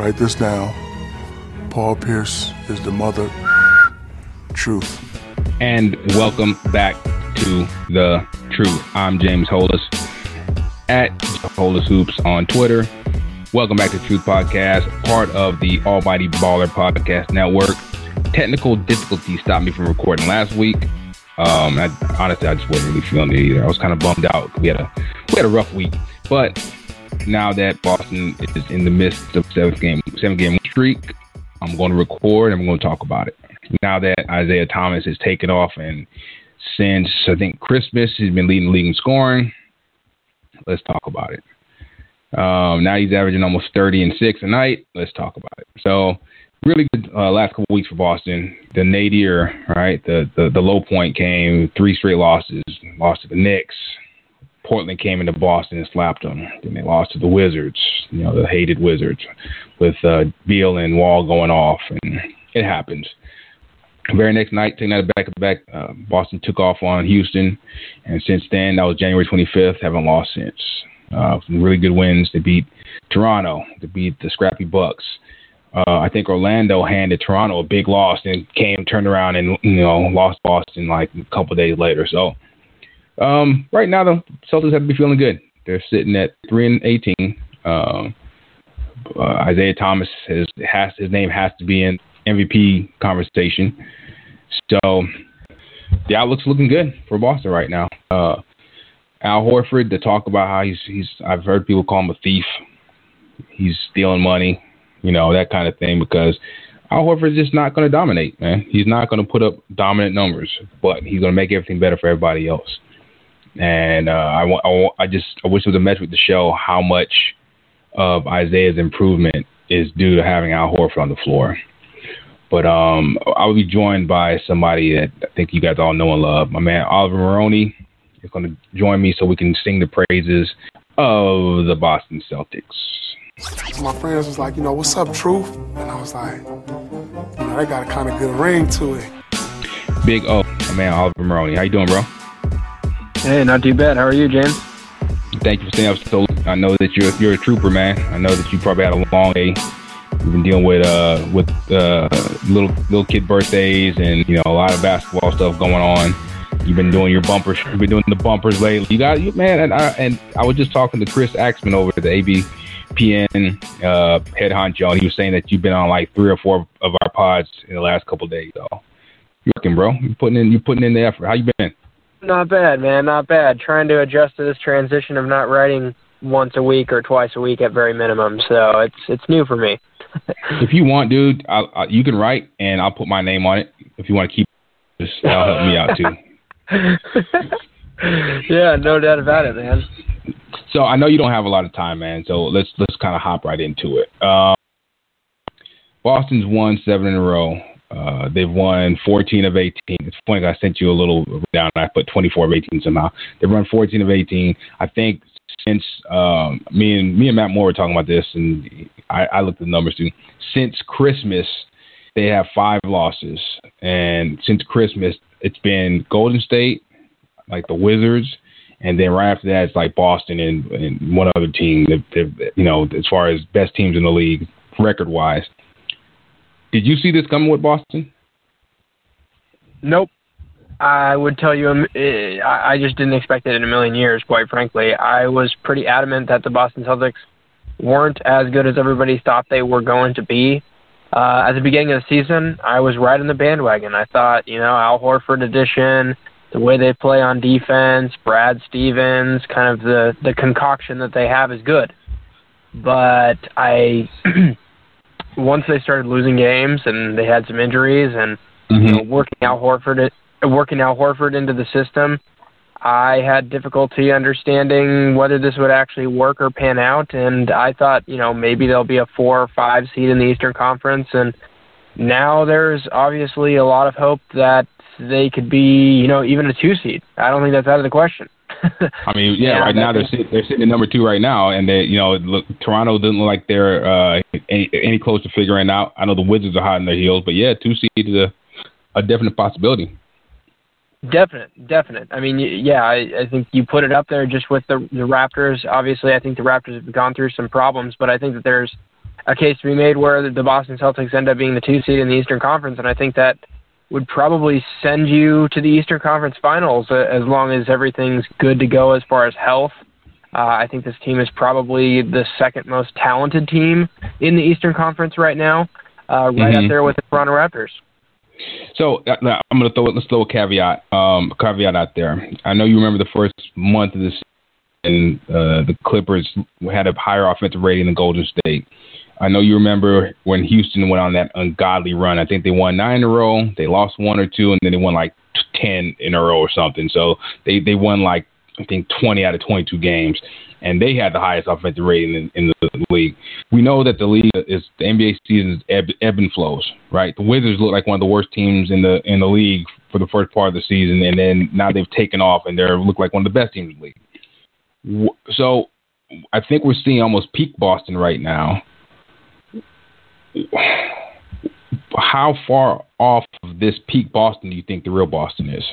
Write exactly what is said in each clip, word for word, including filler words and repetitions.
Write this down. Paul Pierce is the mother truth. And welcome back to The Truth. I'm James Hollis at Hollis Hoops on Twitter. Welcome back to Truth Podcast, part of the Almighty Baller Podcast Network. Technical difficulties stopped me from recording last week. Um, I, honestly, I just wasn't really feeling it either. I was kind of bummed out. We had a we had a rough week, but now that Boston is in the midst of seven game seven game streak, I'm going to record and I'm going to talk about it. Now that Isaiah Thomas has taken off, and since I think Christmas, he's been leading the league in scoring. Let's talk about it. Um, now he's averaging almost thirty and six a night. Let's talk about it. So, really good uh, last couple of weeks for Boston. The nadir, right? The, the the low point came, three straight losses. Lost to the Knicks. Portland came into Boston and slapped them. Then they lost to the Wizards, you know, the hated Wizards, with uh, Beal and Wall going off, and it happens. Very next night, taking that back-to-back, uh, Boston took off on Houston, and since then, that was January twenty-fifth, haven't lost since. Uh, some really good wins. They beat Toronto. They beat the scrappy Bucks. Uh, I think Orlando handed Toronto a big loss and came, turned around, and you know lost Boston like a couple of days later. So um, right now, the Celtics have to be feeling good. They're sitting at three and eighteen. Uh, uh, Isaiah Thomas has, has his name has to be in M V P conversation. So the outlook's looking good for Boston right now. Uh, Al Horford, to talk about how he's he's I've heard people call him a thief. He's stealing money. You know, that kind of thing, because Al Horford's just not going to dominate, man. He's not going to put up dominant numbers, but he's going to make everything better for everybody else. And uh, I, I, I just I wish there was a metric to show how much of Isaiah's improvement is due to having Al Horford on the floor. But um, I will be joined by somebody that I think you guys all know and love. My man Oliver Maroney is going to join me so we can sing the praises of the Boston Celtics. My friends was like, you know, what's up, Truth? And I was like, you know, they got a kind of good ring to it. Big O, my man Oliver Maroney. How you doing, bro? Hey, not too bad. How are you, James? Thank you for staying up so late. I know that you're you're a trooper, man. I know that you probably had a long day. You've been dealing with uh with uh little little kid birthdays and you know a lot of basketball stuff going on. You've been doing your bumpers. You've been doing the bumpers lately. You got you, man. And I and I was just talking to Chris Axman over at the A B P N uh, head honcho, and he was saying that you've been on like three or four of our pods in the last couple of days. So you're working, bro. You're putting in. You're putting in the effort. How you been? Not bad, man. Not bad. Trying to adjust to this transition of not writing once a week or twice a week at very minimum. So it's it's new for me. If you want, dude, I'll, I, you can write, and I'll put my name on it. If you want to keep, just that'll help me out too. Yeah, no doubt about it, man. So I know you don't have a lot of time, man. So let's let's kind of hop right into it. Um, Boston's won seven in a row. Uh, they've won fourteen of eighteen. It's funny, I sent you a little down. I put twenty-four of eighteen somehow. They've run fourteen of eighteen. I think since um, me and me and Matt Moore were talking about this, and I, I looked at the numbers too. Since Christmas, they have five losses, and since Christmas, it's been Golden State, like the Wizards. And then right after that, it's like Boston and, and one other team. That, that, you know, as far as best teams in the league, record-wise. Did you see this coming with Boston? Nope. I would tell you, um, I just didn't expect it in a million years, quite frankly. I was pretty adamant that the Boston Celtics weren't as good as everybody thought they were going to be. Uh, at the beginning of the season, I was right on the bandwagon. I thought, you know, Al Horford addition, the way they play on defense, Brad Stevens, kind of the, the concoction that they have is good. But I, once they started losing games and they had some injuries and mm-hmm. you know, working Al Horford, working Al Horford into the system, I had difficulty understanding whether this would actually work or pan out. And I thought, you know, maybe there'll be a four or five seed in the Eastern Conference. And now there's obviously a lot of hope that they could be, you know, even a two seed. I don't think that's out of the question. I mean, yeah, yeah right now they're sitting, they're sitting at number two right now, and they, you know, look, Toronto doesn't look like they're uh, any, any close to figuring out. I know the Wizards are hot in their heels, but yeah, two seed is a, a definite possibility. Definite, definite. I mean, yeah, I, I think you put it up there just with the, the Raptors. Obviously, I think the Raptors have gone through some problems, but I think that there's a case to be made where the Boston Celtics end up being the two seed in the Eastern Conference, and I think that would probably send you to the Eastern Conference Finals uh, as long as everything's good to go as far as health. Uh, I think this team is probably the second most talented team in the Eastern Conference right now, uh, right mm-hmm. up there with the Toronto Raptors. So uh, I'm going to throw let's throw a caveat, um, caveat out there. I know you remember the first month of this, and uh, the Clippers had a higher offensive rating than Golden State. I know you remember when Houston went on that ungodly run. I think they won nine in a row. They lost one or two, and then they won like ten in a row or something. So they, they won like, I think, twenty out of twenty-two games, and they had the highest offensive rating in, in the league. We know that the league is the N B A season is ebb, ebb and flows, right? The Wizards look like one of the worst teams in the in the league for the first part of the season, and then now they've taken off and they look like one of the best teams in the league. So I think we're seeing almost peak Boston right now. How far off of this peak Boston do you think the real Boston is?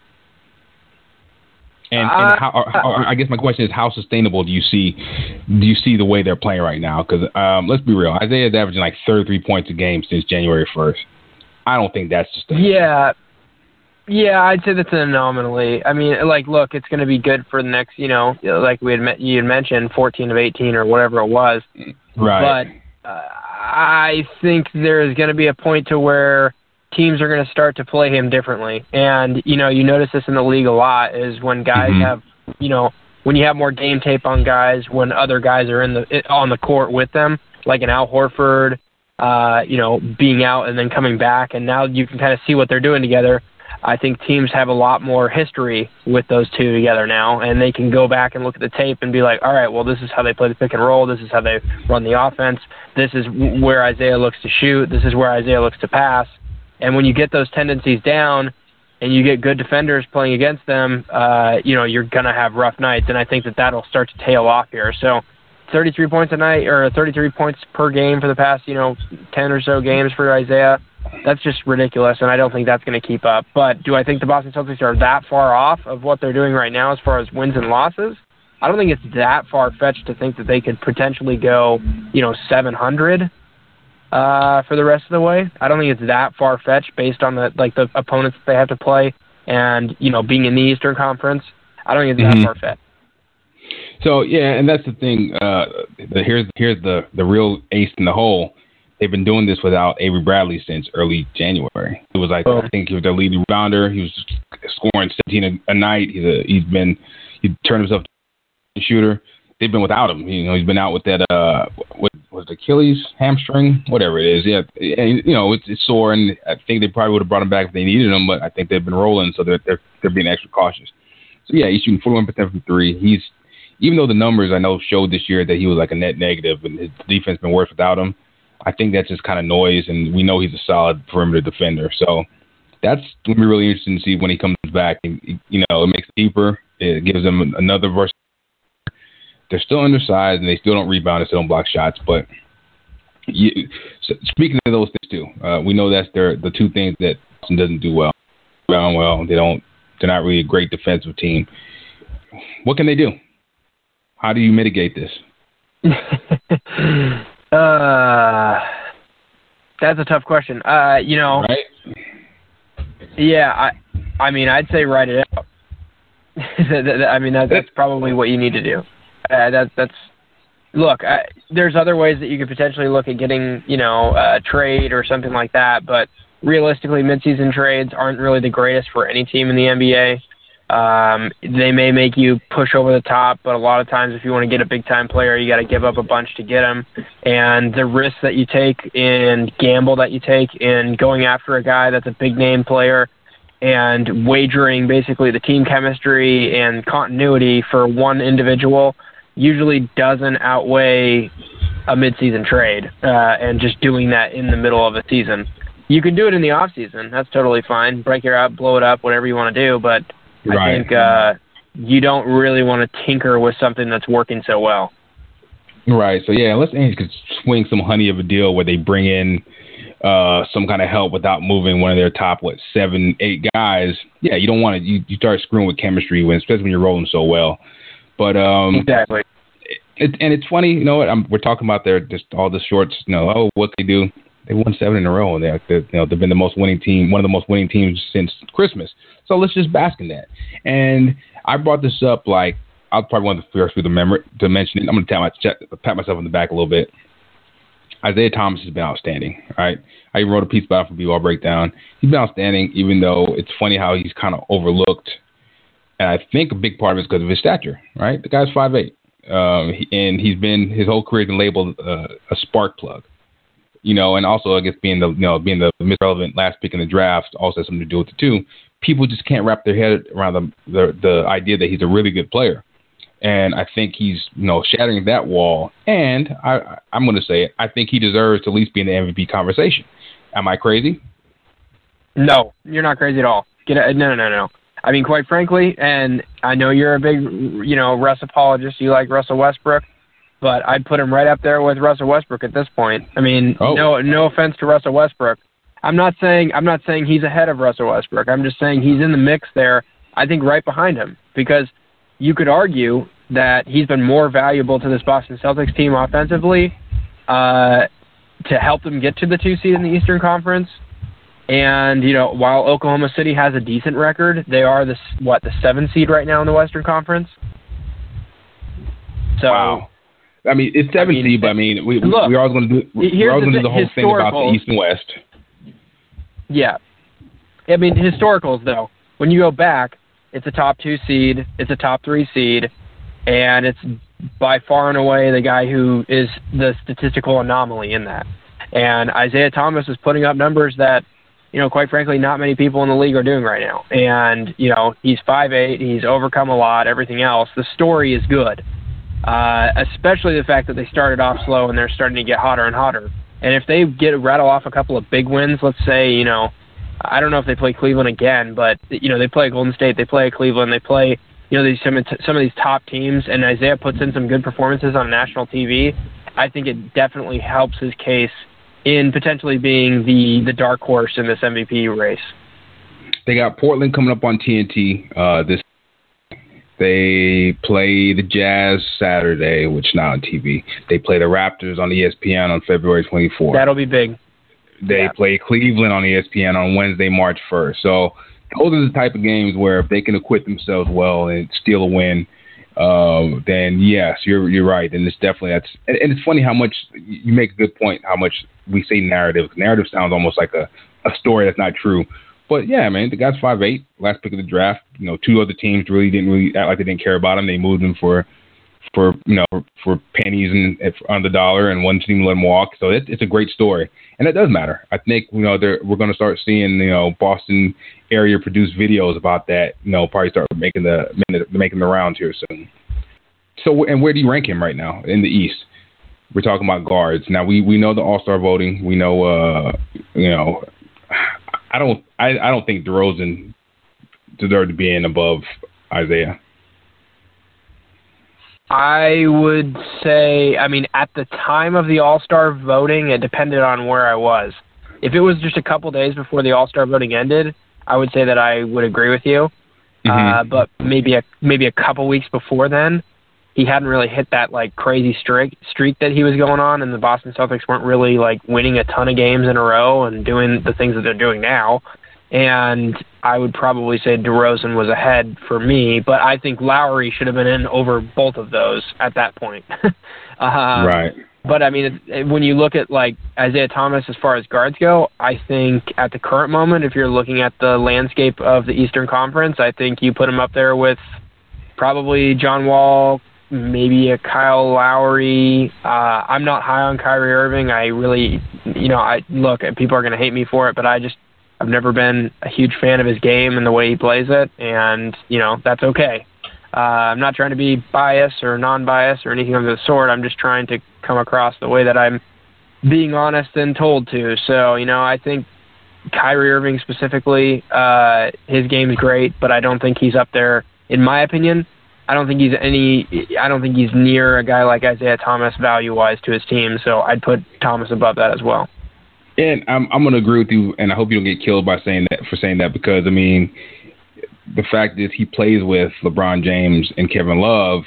And, and how, or, or I guess my question is, how sustainable do you see do you see the way they're playing right now? Because um, let's be real, Isaiah's averaging like thirty-three points a game since January first. I don't think that's sustainable. Yeah, yeah, I'd say that's an anomaly. I mean, like, look, it's going to be good for the next, you know, like we had you had mentioned, fourteen of eighteen or whatever it was. Right. But uh, I think there's going to be a point to where teams are going to start to play him differently. And, you know, you notice this in the league a lot is when guys mm-hmm. have, you know, when you have more game tape on guys, when other guys are in the on the court with them, like an Al Horford, uh, you know, being out and then coming back, and now you can kind of see what they're doing together. I think teams have a lot more history with those two together now, and they can go back and look at the tape and be like, all right, well, this is how they play the pick and roll. This is how they run the offense. This is where Isaiah looks to shoot. This is where Isaiah looks to pass. And when you get those tendencies down and you get good defenders playing against them, uh, you know, you're going to have rough nights. And I think that that'll start to tail off here. So thirty-three points a night, or thirty-three points per game for the past, you know, ten or so games for Isaiah, that's just ridiculous, and I don't think that's going to keep up. But do I think the Boston Celtics are that far off of what they're doing right now as far as wins and losses? I don't think it's that far-fetched to think that they could potentially go, you know, seven hundred uh, for the rest of the way. I don't think it's that far-fetched based on the like the opponents that they have to play and, you know, being in the Eastern Conference. I don't think it's mm-hmm. that far-fetched. So, yeah, and that's the thing. Uh, the, here's here's the, the real ace in the hole. They've been doing this without Avery Bradley since early January. It was like, oh. I think he was their leading rebounder. He was scoring seventeen a, a night. He's a, he's been he turned himself to a shooter. They've been without him. You know, he's been out with that uh, what was it, Achilles hamstring, whatever it is. Yeah, and you know it's, it's sore, and I think they probably would have brought him back if they needed him, but I think they've been rolling, so they're they're, they're being extra cautious. So yeah, he's shooting forty-one percent from three. He's even though the numbers I know showed this year that he was like a net negative, and his defense been worse without him. I think that's just kind of noise, and we know he's a solid perimeter defender. So that's going to be really interesting to see when he comes back. And, you know, it makes it deeper. It gives them another verse. They're still undersized, and they still don't rebound and still don't block shots. But you, so speaking of those things too, uh, we know that's their the two things that Boston doesn't do well. Rebound well. They don't. They're not really a great defensive team. What can they do? How do you mitigate this? Uh, that's a tough question. Uh, you know, right? Yeah, I, I mean, I'd say write it out. I mean, that, that's probably what you need to do. Uh, that, that's look. I, there's other ways that you could potentially look at getting, you know, a trade or something like that. But realistically, midseason trades aren't really the greatest for any team in the N B A. Um, they may make you push over the top, but a lot of times if you want to get a big-time player, you got to give up a bunch to get him. And the risk that you take and gamble that you take in going after a guy that's a big-name player and wagering basically the team chemistry and continuity for one individual usually doesn't outweigh a midseason trade uh, and just doing that in the middle of a season. You can do it in the off-season. That's totally fine. Break your up, blow it up, whatever you want to do, but I right. think uh, you don't really want to tinker with something that's working so well. Right. So, yeah, unless Ainge could swing some honey of a deal where they bring in uh, some kind of help without moving one of their top, what, seven, eight guys, yeah, you don't want to – you, you start screwing with chemistry, when, especially when you're rolling so well. But um, exactly. it, and it's funny, you know what? I'm, we're talking about their just all the shorts. You know, oh, what they do? They won seven in a row, and they're, they're, you know, they've been the most winning team, one of the most winning teams since Christmas. So let's just bask in that. And I brought this up like I was probably one of the first people to, remember, to mention it. I'm going to pat, my, pat myself on the back a little bit. Isaiah Thomas has been outstanding, right? I even wrote a piece about him for B-Ball Breakdown. He's been outstanding, even though it's funny how he's kind of overlooked. And I think a big part of it is because of his stature, right? The guy's five eight, um, and he's been his whole career has been labeled uh, a spark plug. You know, and also I guess being the you know being the misrelevant last pick in the draft also has something to do with it too. People just can't wrap their head around the, the the idea that he's a really good player, and I think he's you know shattering that wall. And I I'm going to say it. I think he deserves to at least be in the M V P conversation. Am I crazy? No, you're not crazy at all. Get a, no, no, no, no. I mean, quite frankly, and I know you're a big you know Russ apologist. You like Russell Westbrook. But I'd put him right up there with Russell Westbrook at this point. I mean, oh. no no offense to Russell Westbrook. I'm not saying I'm not saying he's ahead of Russell Westbrook. I'm just saying he's in the mix there, I think right behind him. Because you could argue that he's been more valuable to this Boston Celtics team offensively uh, to help them get to the two seed in the Eastern Conference. And, you know, while Oklahoma City has a decent record, they are the, what, the seven seed right now in the Western Conference? So. Wow. I mean, it's seven I mean, seed, but I mean, we, look, we're always going to do we're always going to do the whole thing about the East and West. Yeah, I mean, historicals though. When you go back, it's a top two seed, it's a top three seed, and it's by far and away the guy who is the statistical anomaly in that. And Isaiah Thomas is putting up numbers that, you know, quite frankly, not many people in the league are doing right now. And you know, he's five eight, he's overcome a lot, everything else. The story is good. Uh, especially the fact that they started off slow and they're starting to get hotter and hotter. And if they get rattle off a couple of big wins, let's say, you know, I don't know if they play Cleveland again, but, you know, they play Golden State, they play Cleveland, they play, you know, these some, some of these top teams, and Isaiah puts in some good performances on national T V, I think it definitely helps his case in potentially being the, the dark horse in this M V P race. They got Portland coming up on T N T uh, this They play the Jazz Saturday, which is not on T V. They play the Raptors on E S P N on February twenty-fourth. That'll be big. They yeah. play Cleveland on E S P N on Wednesday, March first. So those are the type of games where if they can acquit themselves well and steal a win, uh, then yes, you're you're right. And it's definitely that's. And, and it's funny how much you make a good point. How much we say narrative. Narrative sounds almost like a, a story that's not true. But yeah, man, the guy's five eight, last pick of the draft. You know, two other teams really didn't really act like they didn't care about him. They moved him for, for you know, for pennies and on the dollar, and one team let him walk. So it, it's a great story, and it does matter. I think you know we're going to start seeing you know Boston area produced videos about that. You know, probably start making the making the rounds here soon. So, and where do you rank him right now in the East? We're talking about guards. Now we, we know the All-Star voting. We know uh you know. I don't. I, I don't think DeRozan deserved to be in above Isaiah. I would say. I mean, at the time of the All-Star voting, it depended on where I was. If it was just a couple days before the All-Star voting ended, I would say that I would agree with you. Mm-hmm. Uh, but maybe a maybe a couple weeks before then, he hadn't really hit that like crazy streak streak that he was going on, and the Boston Celtics weren't really like winning a ton of games in a row and doing the things that they're doing now. And I would probably say DeRozan was ahead for me, but I think Lowry should have been in over both of those at that point. uh, right. But I mean, when you look at like Isaiah Thomas as far as guards go, I think at the current moment, if you're looking at the landscape of the Eastern Conference, I think you put him up there with probably John Wall, maybe a Kyle Lowry. Uh, I'm not high on Kyrie Irving. I really, you know, I look, people are going to hate me for it, but I just, I've never been a huge fan of his game and the way he plays it, and, you know, that's okay. Uh, I'm not trying to be biased or non-biased or anything of the sort. I'm just trying to come across the way that I'm being honest and told to. So, you know, I think Kyrie Irving specifically, uh, his game is great, but I don't think he's up there, in my opinion. I don't think he's any. I don't think he's near a guy like Isaiah Thomas value-wise to his team. So I'd put Thomas above that as well. And I'm I'm going to agree with you, and I hope you don't get killed by saying that for saying that because I mean, the fact is he plays with LeBron James and Kevin Love.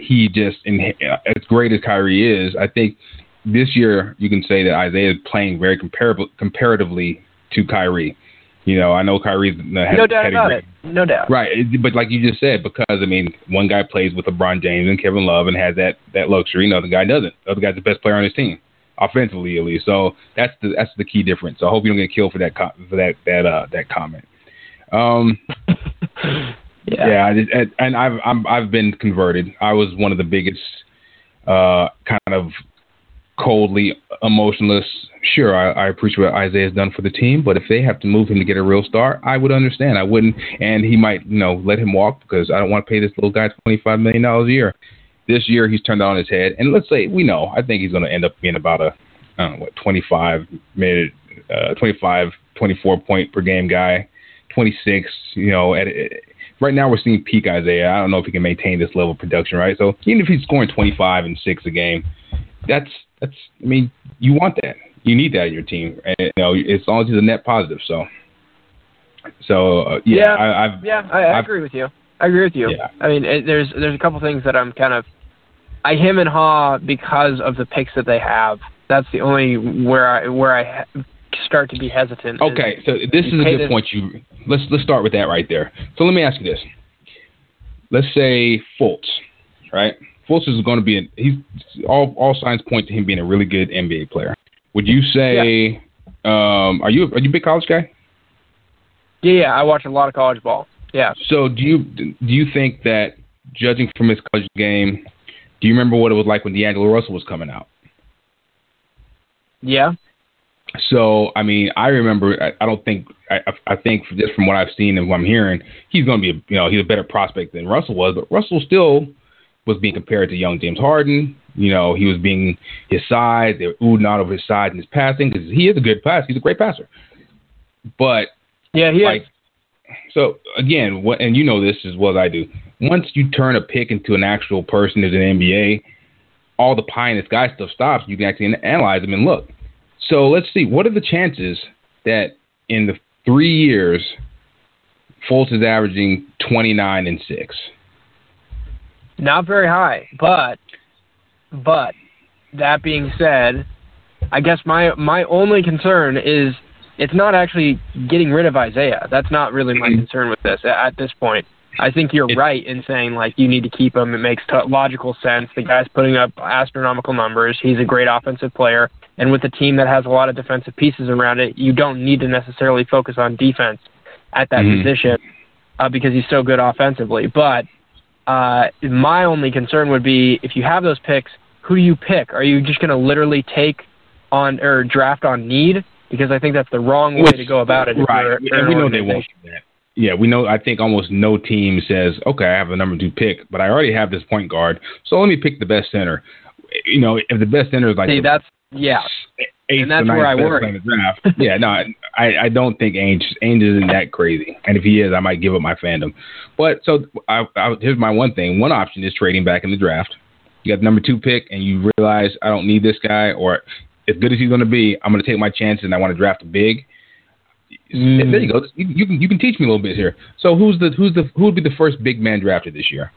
he just, and as great as Kyrie is, I think this year you can say that Isaiah is playing very comparable, comparatively to Kyrie. You know, I know Kyrie's has no doubt about it, no doubt. Right, but like you just said, because I mean, one guy plays with LeBron James and Kevin Love and has that that luxury, the other guy doesn't. The other guy's the best player on his team, offensively at least. So that's the that's the key difference. So I hope you don't get killed for that for that that uh, that comment. Um, yeah, yeah I just, and I've I'm, I've been converted. I was one of the biggest uh, kind of coldly emotionless. Sure, I, I appreciate what Isaiah's done for the team, but if they have to move him to get a real start, I would understand. I wouldn't, and he might, you know, let him walk because I don't want to pay this little guy twenty-five million dollars a year. This year, he's turned on his head, and let's say we know. I think he's going to end up being about a, I don't know, what, twenty-five, maybe, uh, twenty-five, twenty-four point per game guy, twenty-six. You know, at, at right now we're seeing peak Isaiah. I don't know if he can maintain this level of production, right? So even if he's scoring twenty-five and six a game, that's that's. I mean, you want that. You need that in your team, and you know, as long as he's a net positive. So, so uh, yeah, yeah, I, I've, yeah, I, I I've, agree with you. I agree with you. Yeah. I mean, it, there's there's a couple things that I'm kind of I him and haw because of the picks that they have. That's the only where I where I ha- start to be hesitant. Okay, so this is a good this, point. You let's let's start with that right there. So let me ask you this: let's say Fultz, right? Fultz is going to be a, he's all all signs point to him being a really good N B A player. Would you say? Yeah. Um, are you are you a big college guy? Yeah, yeah, I watch a lot of college ball. Yeah. So do you do you think that, judging from his college game, do you remember what it was like when D'Angelo Russell was coming out? Yeah. So I mean, I remember. I, I don't think. I, I think just from what I've seen and what I'm hearing, he's going to be a, you know he's a better prospect than Russell was. But Russell still was being compared to young James Harden. You know, he was being his size. They were oohing out of his size and his passing because he is a good passer. He's a great passer. But yeah, he like, is. So again, what and you know this as well as I do. Once you turn a pick into an actual person as an N B A, all the pie in the sky stuff stops. You can actually analyze them and look. So let's see. What are the chances that in the three years, Fultz is averaging twenty-nine and six? Not very high, but but that being said, I guess my my only concern is it's not actually getting rid of Isaiah. That's not really my concern with this at this point. I think you're it, right in saying, like, you need to keep him. It makes t- logical sense. The guy's putting up astronomical numbers. He's a great offensive player. And with a team that has a lot of defensive pieces around it, you don't need to necessarily focus on defense at that mm-hmm. position uh, because he's so good offensively. But uh, my only concern would be if you have those picks, who do you pick? Are you just going to literally take on or draft on need? Because I think that's the wrong way Which, to go about it. Right. And we know they won't do that. Yeah, we know. I think almost no team says, okay, I have a number two pick, but I already have this point guard, so let me pick the best center. You know, if the best center is like See, the that's yeah, eighth and that's or where I ninth worry. in the draft. yeah, no, I, I don't think Ainge Ainge isn't that crazy, and if he is, I might give up my fandom. But so I, I, here's my one thing. One option is trading back in the draft. You got the number two pick, and you realize I don't need this guy, or as good as he's going to be, I'm going to take my chances, and I want to draft a big. Mm. There you go. You, you can you can teach me a little bit here. So who's the who's the who would be the first big man drafted this year?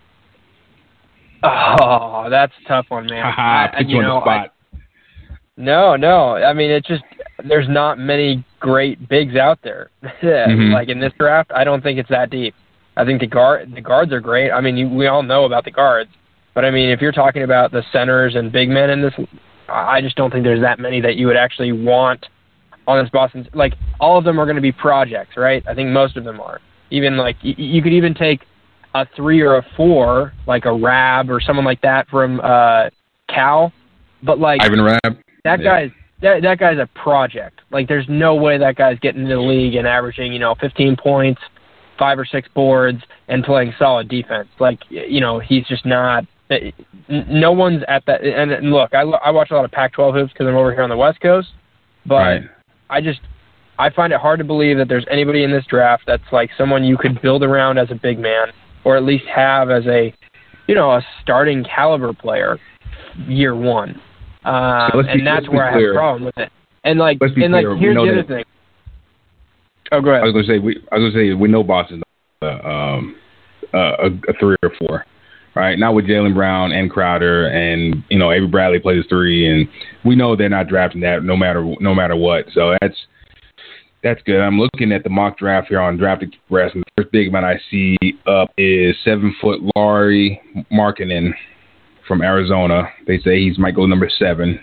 Oh, that's a tough one, man. Haha, put you, you on know, the spot. I, no, no. I mean, it's just there's not many great bigs out there. mm-hmm. Like in this draft, I don't think it's that deep. I think the guard the guards are great. I mean, you, we all know about the guards, but I mean, if you're talking about the centers and big men in this, I just don't think there's that many that you would actually want on this Boston. Like, all of them are going to be projects, right? I think most of them are. Even, like, y- you could even take a three or a four, like a Rab or someone like that from uh, Cal. But, like, Ivan Rab. That yeah. guy's that, that guy's a project. Like, there's no way that guy's getting into the league and averaging, you know, fifteen points, five or six boards, and playing solid defense. Like, you know, he's just not – no one's at that – and look, I, I watch a lot of Pac twelve hoops because I'm over here on the West Coast. But right. I just – I find it hard to believe that there's anybody in this draft that's like someone you could build around as a big man or at least have as a, you know, a starting caliber player year one. Um, so and be, that's where I have a problem with it. And like, and clear. like, here's the other that, thing. Oh, go ahead. I was gonna say we. I was gonna say we know Boston's uh, um, uh, a, a three or four. right? Not with Jaylen Brown and Crowder, and you know Avery Bradley plays three, and we know they're not drafting that no matter no matter what. So that's that's good. I'm looking at the mock draft here on Draft Express, and the first big man I see up is seven foot Lauri Markkanen from Arizona. They say he's might go number seven.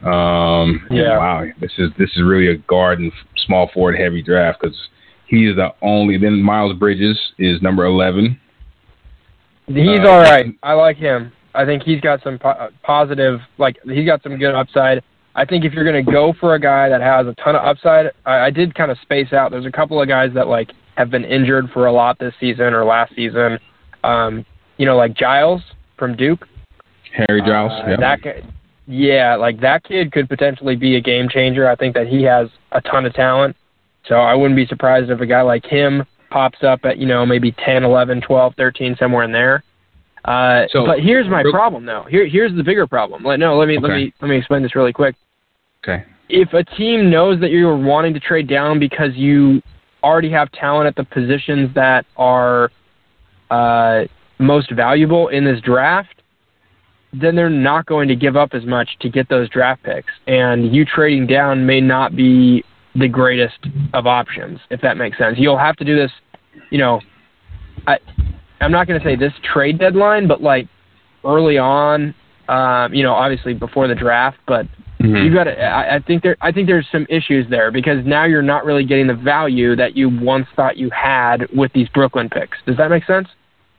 Um, yeah. Wow, this is this is really a guard and small forward heavy draft because he is the only. Then Miles Bridges is number eleven. He's uh, all right. I like him. I think he's got some po- positive, like he's got some good upside. I think if you're going to go for a guy that has a ton of upside, I, I did kind of space out. There's a couple of guys that like have been injured for a lot this season or last season. Um, you know, like Giles from Duke. Harry Giles. Uh, yeah. That guy, yeah, like that kid could potentially be a game changer. I think that he has a ton of talent. So I wouldn't be surprised if a guy like him pops up at, you know, maybe ten, eleven, twelve, thirteen, somewhere in there. Uh, so, but here's my problem, though. Here, here's the bigger problem. Let, no, let me okay. let me let me explain this really quick. Okay. If a team knows that you're wanting to trade down because you already have talent at the positions that are uh, most valuable in this draft, then they're not going to give up as much to get those draft picks. And you trading down may not be the greatest of options, if that makes sense. You'll have to do this, you know, I, I'm not going to say this trade deadline, but like early on, um, you know, obviously before the draft, but mm-hmm. you got to, I, I think there, I think there's some issues there because now you're not really getting the value that you once thought you had with these Brooklyn picks. Does that make sense?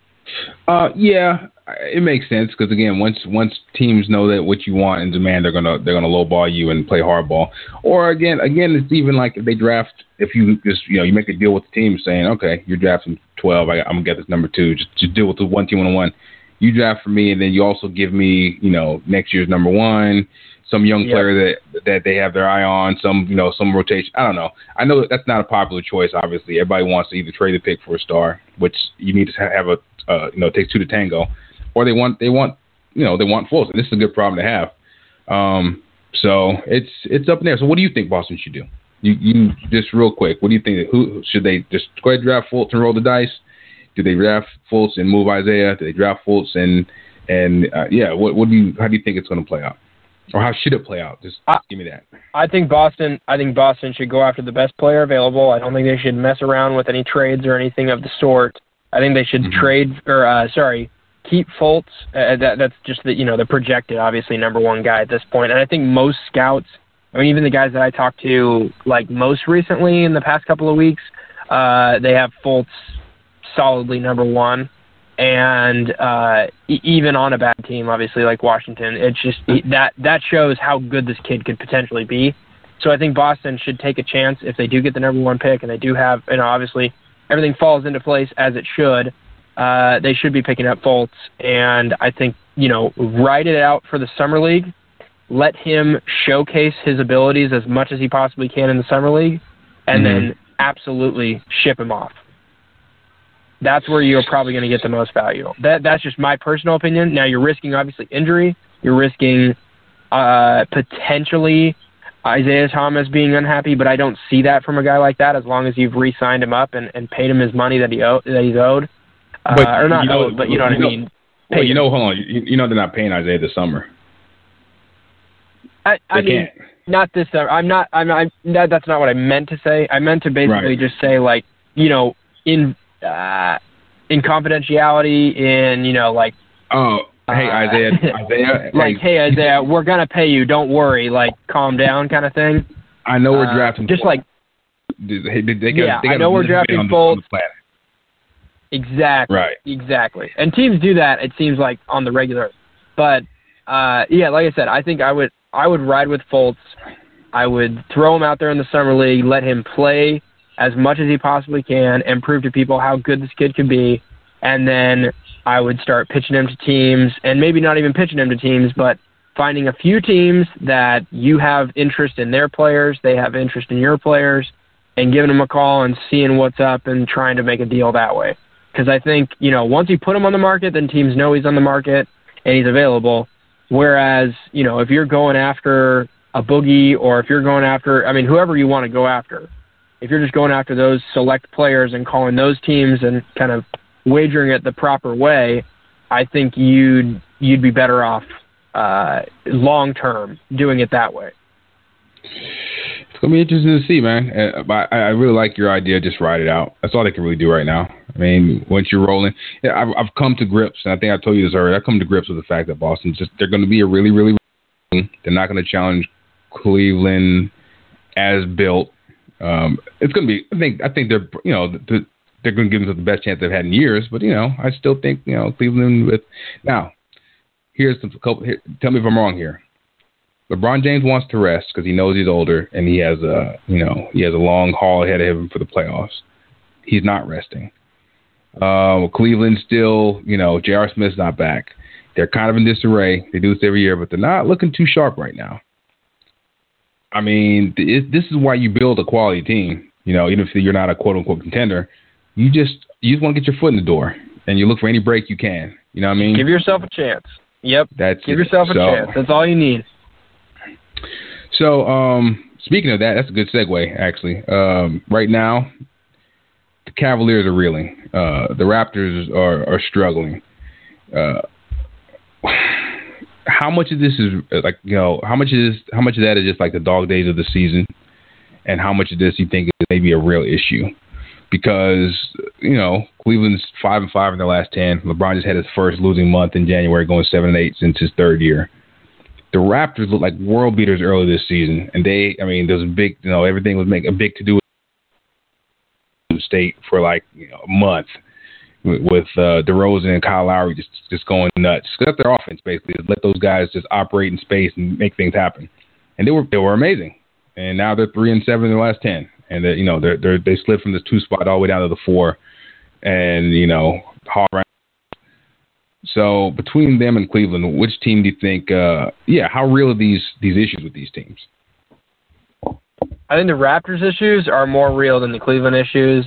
Uh, yeah, it makes sense because again, once once teams know that what you want and demand, they're gonna they're gonna lowball you and play hardball. Or again, again, it's even like if they draft, if you just you know you make a deal with the team saying, okay, you're drafting twelve, I, I'm gonna get this number two, just just deal with the one team one on one. You draft for me, and then you also give me you know next year's number one, some young yeah. player that that they have their eye on, some you know some rotation. I don't know. I know that that's not a popular choice. Obviously, everybody wants to either trade the pick for a star, which you need to have a Uh, you know, it takes two to tango, or they want they want you know they want Fultz. And this is a good problem to have. Um, so it's it's up in there. So what do you think Boston should do? You you just real quick. What do you think? Who should they just go ahead and draft Fultz and roll the dice? Do they draft Fultz and move Isaiah? Do they draft Fultz and and uh, yeah? What what do you how do you think it's going to play out, or how should it play out? Just, I, just give me that. I think Boston. I think Boston should go after the best player available. I don't think they should mess around with any trades or anything of the sort. I think they should mm-hmm. trade or uh, sorry, keep Fultz. Uh, that, that's just the you know the projected obviously number one guy at this point. And I think most scouts, I mean even the guys that I talked to like most recently in the past couple of weeks, uh, they have Fultz solidly number one. And uh, e- even on a bad team, obviously like Washington, it's just that that shows how good this kid could potentially be. So I think Boston should take a chance if they do get the number one pick, and they do have you know obviously. Everything falls into place as it should. Uh, they should be picking up Fultz, and I think you know, ride it out for the summer league. Let him showcase his abilities as much as he possibly can in the summer league, and mm-hmm. then absolutely ship him off. That's where you're probably going to get the most value. That that's just my personal opinion. Now you're risking obviously injury. You're risking uh, potentially Isaiah Thomas being unhappy, but I don't see that from a guy like that as long as you've re-signed him up and, and paid him his money that he owe, that he's owed. Uh, but, or not you know, owed, but you know what you I mean. Know, well, you know, hold on. You, you know they're not paying Isaiah this summer. I, I mean, can't. not this summer. I'm not. I'm. I'm that, that's not what I meant to say. I meant to basically right. just say like you know in uh, in confidentiality in you know like. Oh. Hey Isaiah, Isaiah. like, hey Isaiah, we're gonna pay you. Don't worry. Like, calm down, kind of thing. I know we're uh, drafting. Just like, they, they, they got, yeah, they got I know we're drafting Fultz. Exactly. Right. Exactly. And teams do that. It seems like on the regular, but uh, yeah, like I said, I think I would I would ride with Fultz. I would throw him out there in the summer league, let him play as much as he possibly can, and prove to people how good this kid can be, and then I would start pitching him to teams, and maybe not even pitching him to teams, but finding a few teams that you have interest in their players, they have interest in your players, and giving them a call and seeing what's up and trying to make a deal that way. Because I think, you know, once you put him on the market, then teams know he's on the market and he's available. Whereas, you know, if you're going after a Boogie or if you're going after, I mean, whoever you want to go after, if you're just going after those select players and calling those teams and kind of wagering it the proper way, I think you'd you'd be better off uh, long term doing it that way. It's gonna be interesting to see, man. Uh, but I, I really like your idea. Just ride it out. That's all they can really do right now. I mean, once you're rolling, yeah, I've, I've come to grips, and I think I told you this earlier. I've come to grips with the fact that Boston just they're going to be a really, really. They're not going to challenge Cleveland as built. Um, it's going to be. I think. I think they're. You know, the, they're going to give them the best chance they've had in years. But you know, I still think you know Cleveland with. Now, here's the couple. Here, tell me if I'm wrong here. LeBron James wants to rest because he knows he's older and he has a. You know, he has a long haul ahead of him for the playoffs. He's not resting. Uh, Cleveland still. You know, J R. Smith's not back. They're kind of in disarray. They do this every year, but they're not looking too sharp right now. I mean, it, this is why you build a quality team. You know, even if you're not a quote-unquote contender, you just you just want to get your foot in the door, and you look for any break you can. You know what I mean? Give yourself a chance. Yep. That's Give it. yourself a so, chance. That's all you need. So, um, speaking of that, that's a good segue, actually. Um, right now, the Cavaliers are reeling. Uh, the Raptors are, are struggling. Uh How much of this is like you know? How much is how much of that is just like the dog days of the season, and how much of this you think is maybe a real issue? Because you know Cleveland's five and five in their last ten. LeBron just had his first losing month in January, going seven and eight since his third year. The Raptors look like world beaters early this season, and they, I mean, there's a big, you know, everything was making a big to do with state for like you know a month. With uh, DeRozan and Kyle Lowry just just going nuts. That's their offense, basically. Let those guys just operate in space and make things happen. And they were they were amazing. And now they're three and seven in their last ten. And you know they they they slid from this two spot all the way down to the four. And you know hard round. So between them and Cleveland, which team do you think? Uh, yeah, how real are these these issues with these teams? I think the Raptors issues are more real than the Cleveland issues.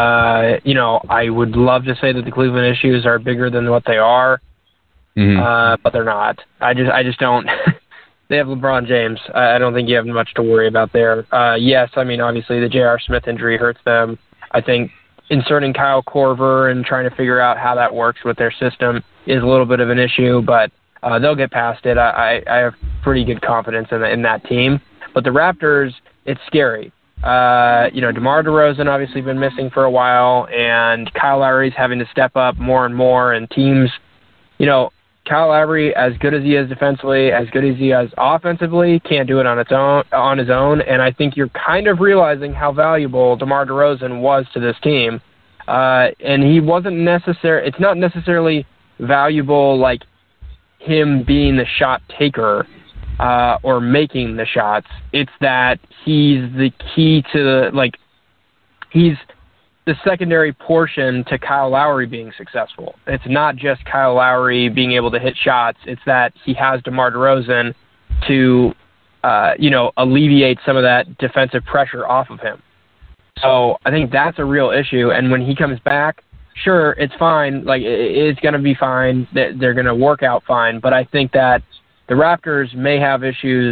Uh, you know, I would love to say that the Cleveland issues are bigger than what they are, mm-hmm. uh, but they're not. I just, I just don't. They have LeBron James. I don't think you have much to worry about there. Uh, yes, I mean, obviously the J R. Smith injury hurts them. I think inserting Kyle Korver and trying to figure out how that works with their system is a little bit of an issue, but uh, they'll get past it. I, I, I have pretty good confidence in, the, in that team. But the Raptors, it's scary. Uh, you know, DeMar DeRozan obviously been missing for a while, and Kyle Lowry's having to step up more and more, and teams, you know, Kyle Lowry, as good as he is defensively, as good as he is offensively, can't do it on its own, on his own, and I think you're kind of realizing how valuable DeMar DeRozan was to this team, uh, and he wasn't necessary, it's not necessarily valuable like him being the shot taker, Uh, or making the shots. It's that he's the key to the, like, he's the secondary portion to Kyle Lowry being successful. It's not just Kyle Lowry being able to hit shots. It's that he has DeMar DeRozan to, uh, you know, alleviate some of that defensive pressure off of him. So I think that's a real issue. And when he comes back, sure, it's fine. Like, it's going to be fine. They're going to work out fine. But I think that the Raptors may have issues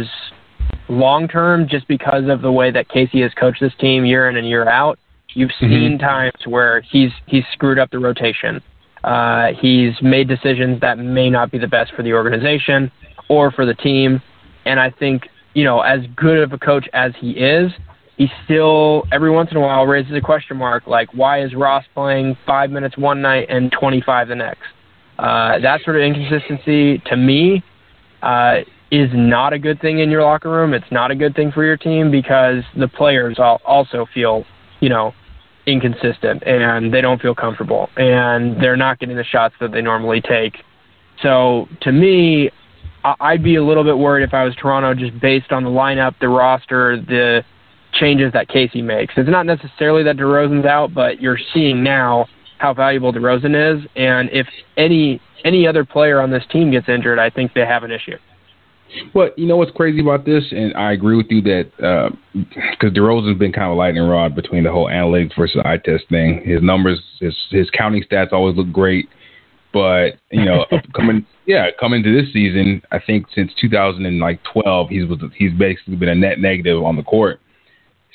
long-term just because of the way that Casey has coached this team year in and year out. You've seen mm-hmm. times where he's he's screwed up the rotation. Uh, he's made decisions that may not be the best for the organization or for the team. And I think, you know, as good of a coach as he is, he still, every once in a while, raises a question mark, like, why is Ross playing five minutes one night and twenty-five the next? Uh, that sort of inconsistency, to me, Uh, is not a good thing in your locker room. It's not a good thing for your team because the players all also feel, you know, inconsistent and they don't feel comfortable and they're not getting the shots that they normally take. So to me, I'd be a little bit worried if I was Toronto just based on the lineup, the roster, the changes that Casey makes. It's not necessarily that DeRozan's out, but you're seeing now how valuable DeRozan is, and if any any other player on this team gets injured, I think they have an issue. Well, you know what's crazy about this, and I agree with you that because uh, DeRozan's been kind of a lightning rod between the whole analytics versus eye test thing. His numbers, his his counting stats always look great, but you know, coming yeah coming to this season, I think since two thousand twelve, he's was he's basically been a net negative on the court.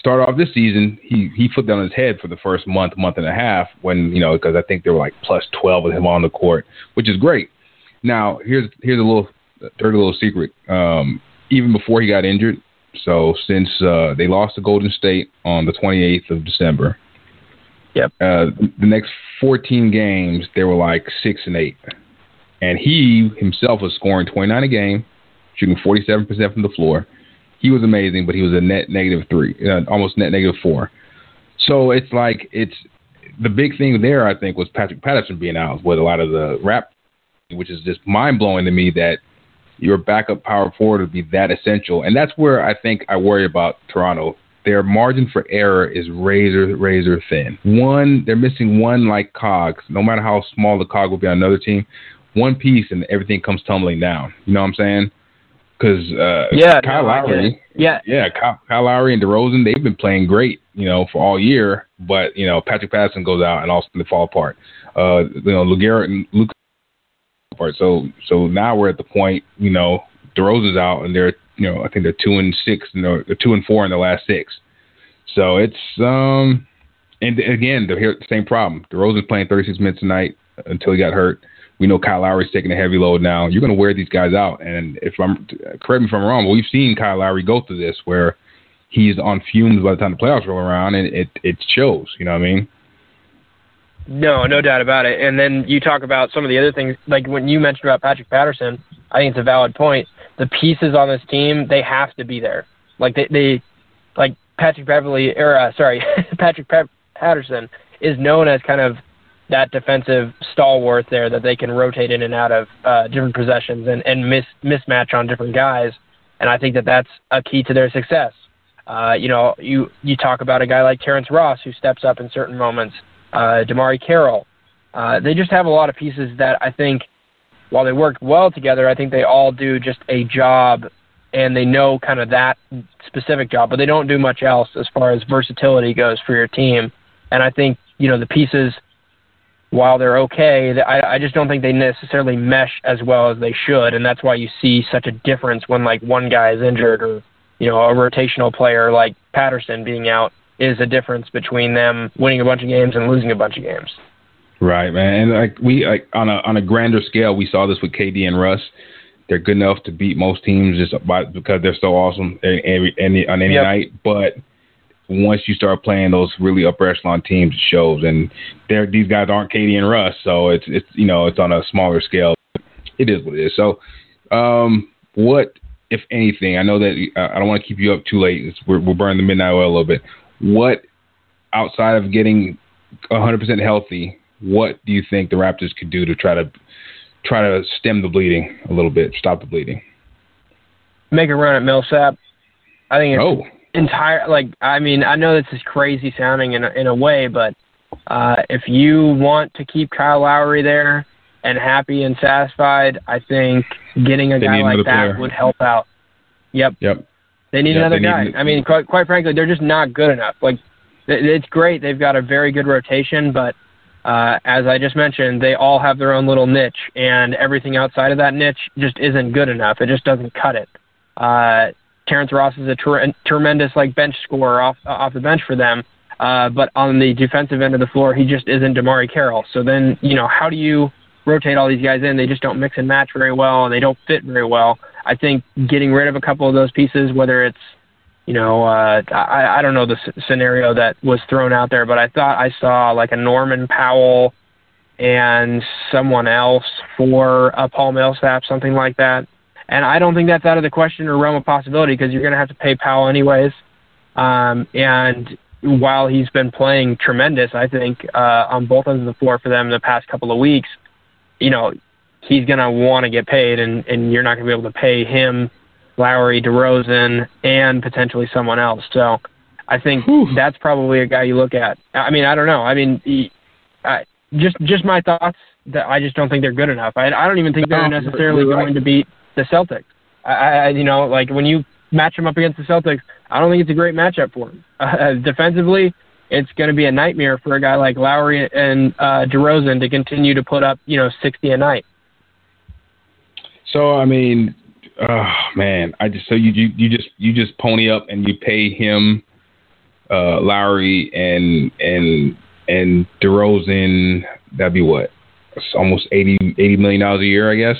started off this season, he, he flipped on his head for the first month, month and a half when, you know, because I think they were like plus twelve with him on the court, which is great. Now, here's here's a little dirty little secret. Um, even before he got injured, so since uh, they lost to Golden State on the twenty-eighth of December, yep. Uh, the next fourteen games, they were like six and eight. And he himself was scoring twenty-nine a game, shooting forty-seven percent from the floor. He was amazing, but he was a net negative three, uh, almost net negative four. So it's like it's the big thing there, I think, was Patrick Patterson being out with a lot of the rap, which is just mind-blowing to me that your backup power forward would be that essential. And that's where I think I worry about Toronto. Their margin for error is razor, razor thin. One, they're missing one like cog. No matter how small the cog will be on another team, one piece and everything comes tumbling down. You know what I'm saying? Because uh, yeah, Kyle no, Lowry, yeah, yeah, Kyle, Kyle Lowry and DeRozan, they've been playing great, you know, for all year. But you know, Patrick Patterson goes out and all of a sudden they fall apart. Uh, you know, Lou Garrett and Luke apart. So, so now we're at the point, you know, DeRozan's out and they're, you know, I think they're two and six, and they're, they're two and four in the last six. So it's um, and again, they're here the same problem. DeRozan's playing thirty-six minutes a night until he got hurt. We know Kyle Lowry's taking a heavy load now. You're going to wear these guys out. And if I'm correct me if I'm wrong, but we've seen Kyle Lowry go through this where he's on fumes by the time the playoffs roll around, and it it shows. You know what I mean? No, no doubt about it. And then you talk about some of the other things, like when you mentioned about Patrick Patterson, I think it's a valid point. The pieces on this team, they have to be there. Like they, they like Patrick Beverly, or uh, sorry, Patrick Pat- Patterson is known as kind of that defensive stalwart there that they can rotate in and out of uh, different possessions and, and miss, mismatch on different guys. And I think that that's a key to their success. Uh, you know, you, you talk about a guy like Terrence Ross who steps up in certain moments, uh, DeMarre Carroll. Uh, they just have a lot of pieces that I think, while they work well together, I think they all do just a job, and they know kind of that specific job, but they don't do much else as far as versatility goes for your team. And I think, you know, the pieces, while they're okay, I, I just don't think they necessarily mesh as well as they should, and that's why you see such a difference when, like, one guy is injured or, you know, a rotational player like Patterson being out is a difference between them winning a bunch of games and losing a bunch of games. Right, man. And like we like on a on a grander scale, we saw this with K D and Russ. They're good enough to beat most teams just by, because they're so awesome every, any, on any yep. night. But once you start playing those really upper echelon teams, it shows. And they're, these guys aren't K D and Russ, so it's it's you know it's on a smaller scale. It is what it is. So, um, what if anything? I know that uh, I don't want to keep you up too late. It's, we're we're burning the midnight oil a little bit. What outside of getting one hundred percent healthy? What do you think the Raptors could do to try to try to stem the bleeding a little bit, stop the bleeding? Make a run at Millsap. I think it's oh. entire. Like, I mean, I know this is crazy sounding in a, in a way, but uh, if you want to keep Kyle Lowry there and happy and satisfied, I think getting a they guy like that player. would help out. Yep. Yep. They need yep, another they guy. Need... I mean, quite, quite frankly, they're just not good enough. Like, it's great. They've got a very good rotation, but Uh, as I just mentioned, they all have their own little niche, and everything outside of that niche just isn't good enough. It just doesn't cut it. Uh, Terrence Ross is a ter- tremendous like bench scorer off uh, off the bench for them, uh, but on the defensive end of the floor, he just isn't DeMarre Carroll. So then, you know, how do you rotate all these guys in? They just don't mix and match very well, and they don't fit very well. I think getting rid of a couple of those pieces, whether it's You know, uh, I, I don't know the c- scenario that was thrown out there, but I thought I saw like a Norman Powell and someone else for a Paul Millsap, something like that. And I don't think that's out of the question or realm of possibility because you're going to have to pay Powell anyways. Um, and while he's been playing tremendous, I think, uh, on both ends of the floor for them the past couple of weeks, you know, he's going to want to get paid, and, and you're not going to be able to pay him, Lowry, DeRozan, and potentially someone else. So I think Whew. that's probably a guy you look at. I mean, I don't know. I mean, he, I, just just my thoughts that I just don't think they're good enough. I, I don't even think they're necessarily right. going to beat the Celtics. I, I, you know, like when you match them up against the Celtics, I don't think it's a great matchup for them. Uh, defensively, it's going to be a nightmare for a guy like Lowry and uh, DeRozan to continue to put up, you know, sixty a night. So, I mean, oh man, I just so you, you you just you just pony up and you pay him uh, Lowry and and and DeRozan, that'd be what? It's almost eighty, eighty million dollars a year, I guess.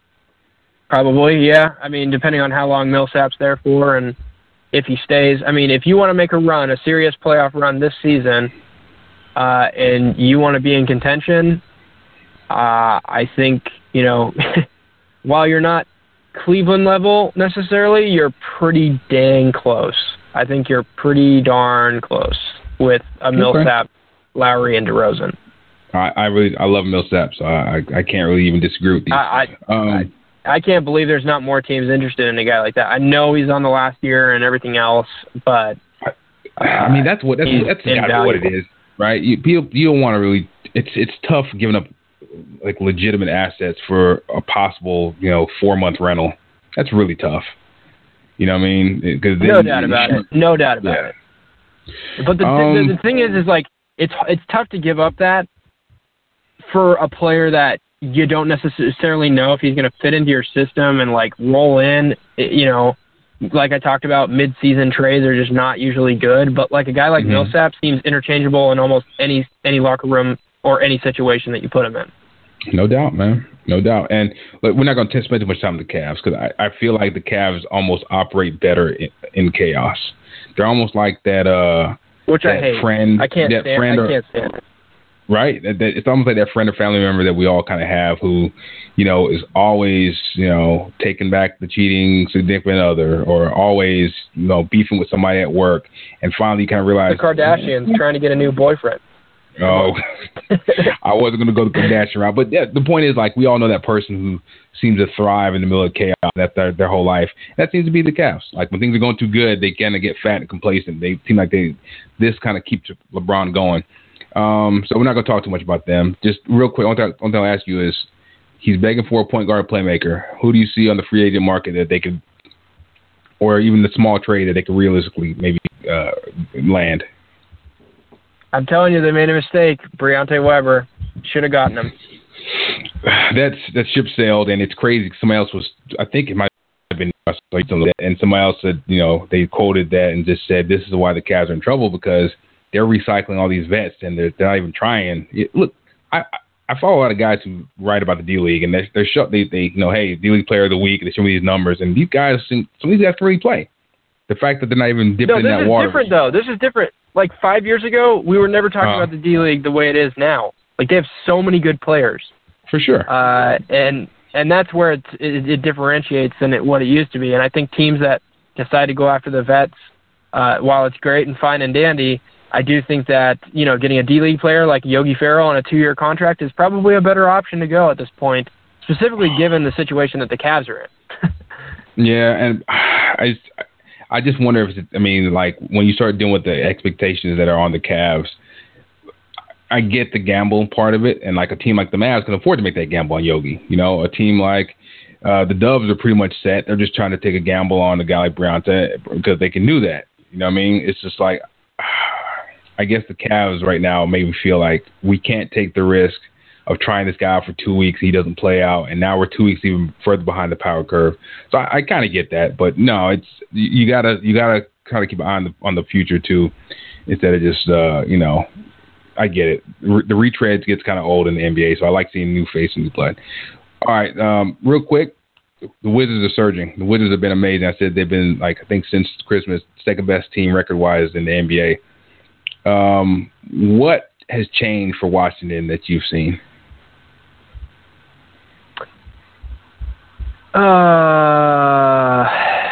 Probably, yeah. I mean, depending on how long Millsap's there for and if he stays. I mean, if you want to make a run, a serious playoff run this season, uh, and you want to be in contention, uh, I think, you know, while you're not Cleveland level necessarily, you're pretty dang close. I think you're pretty darn close with a Millsap, okay. Lowry, and DeRozan. I, I really I love Millsap, so I I can't really even disagree with you. I I, um, I I can't believe there's not more teams interested in a guy like that. I know he's on the last year and everything else, but I, I mean that's what that's that's gotta be what it is, right? You you, you don't want to really. It's it's tough giving up like legitimate assets for a possible you know four month rental. That's really tough. You know what I mean? Cause no then, doubt about it. No doubt about yeah. it. But the, um, the the thing is, is like it's it's tough to give up that for a player that you don't necessarily know if he's going to fit into your system and like roll in. You know, like I talked about, mid-season trades are just not usually good. But like a guy like mm-hmm. Millsap seems interchangeable in almost any any locker room or any situation that you put him in. No doubt, man. No doubt. And look, we're not going to spend too much time with the Cavs because I, I feel like the Cavs almost operate better in, in chaos. They're almost like that. Uh, Which that I hate. Friend, I can't that stand. Friend I or, can't stand it. Right? That, that, it's almost like that friend or family member that we all kind of have who, you know, is always, you know, taking back the cheating significant other or always, you know, beefing with somebody at work. And finally you kind of realize. The Kardashians mm-hmm. trying to get a new boyfriend. Oh, I wasn't going to go the Kardashian route. But yeah, the point is, like, we all know that person who seems to thrive in the middle of chaos that their, their whole life. That seems to be the Cavs. Like, when things are going too good, they kind of get fat and complacent. They seem like they this kind of keeps LeBron going. Um, so we're not going to talk too much about them. Just real quick, one thing, one thing I'll ask you is, he's begging for a point guard playmaker. Who do you see on the free agent market that they could, or even the small trade that they could realistically maybe uh, land? I'm telling you, they made a mistake. Briante Weber should have gotten him. That's that ship sailed, and it's crazy. Somebody else was, I think it might have been, and somebody else said, you know, they quoted that and just said, this is why the Cavs are in trouble because they're recycling all these vets and they're, they're not even trying. It, look, I I follow a lot of guys who write about the D League, and they're, they're show, they they you know, hey, D League Player of the Week. They show me these numbers, and these guys, some of these guys can really play. The fact that they're not even dipping no, in that water. This is different, though. This is different. Like five years ago, we were never talking uh, about the D League the way it is now. Like they have so many good players. For sure. Uh, and and that's where it, it, it differentiates than it, what it used to be. And I think teams that decide to go after the vets, uh, while it's great and fine and dandy, I do think that, you know, getting a D-League player like Yogi Ferrell on a two-year contract is probably a better option to go at this point, specifically given the situation that the Cavs are in. Yeah, and I just, I just wonder if, it's, I mean, like, when you start dealing with the expectations that are on the Cavs, I get the gamble part of it, and, like, a team like the Mavs can afford to make that gamble on Yogi. You know, a team like uh, the Dubs are pretty much set. They're just trying to take a gamble on a guy like Briante because they can do that. You know what I mean? It's just like, I guess the Cavs right now make me feel like we can't take the risk of trying this guy out for two weeks. He doesn't play out, and now we're two weeks even further behind the power curve. So I, I kind of get that, but no, it's you gotta you gotta kind of keep an eye on the on the future too, instead of just uh, you know. I get it. Re- the retreads gets kind of old in the N B A, so I like seeing new face and new blood. All right, um, real quick, the Wizards are surging. The Wizards have been amazing. I said they've been, like, I think since Christmas, second best team record-wise in the N B A. Um, what has changed for Washington that you've seen? Uh,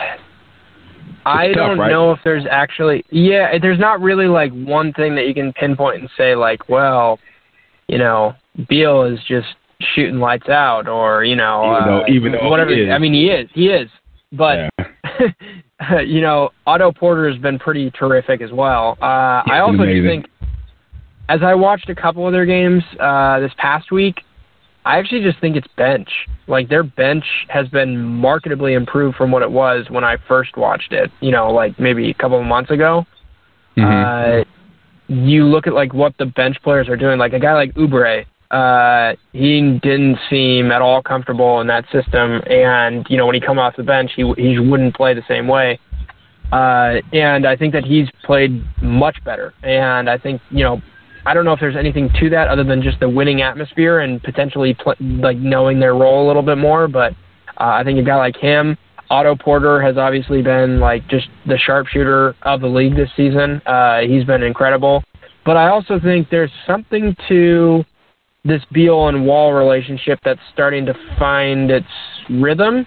I tough, don't right? know if there's actually, yeah, there's not really like one thing that you can pinpoint and say like, well, you know, Beal is just shooting lights out, or, you know, even though, uh, even though whatever. He is. I mean, he is, he is, but yeah. you know, Otto Porter has been pretty terrific as well. Uh, I also just think, as I watched a couple of their games uh, this past week, I actually just think it's bench. Like, their bench has been markedly improved from what it was when I first watched it, you know, like maybe a couple of months ago. Mm-hmm. Uh, you look at, like, what the bench players are doing. Like, a guy like Oubre, uh, he didn't seem at all comfortable in that system. And, you know, when he come off the bench, he he wouldn't play the same way. Uh, and I think that he's played much better. And I think, you know, I don't know if there's anything to that other than just the winning atmosphere and potentially pl- like knowing their role a little bit more. But uh, I think a guy like him, Otto Porter has obviously been like just the sharpshooter of the league this season. Uh, he's been incredible. But I also think there's something to this Beal and Wall relationship that's starting to find its rhythm.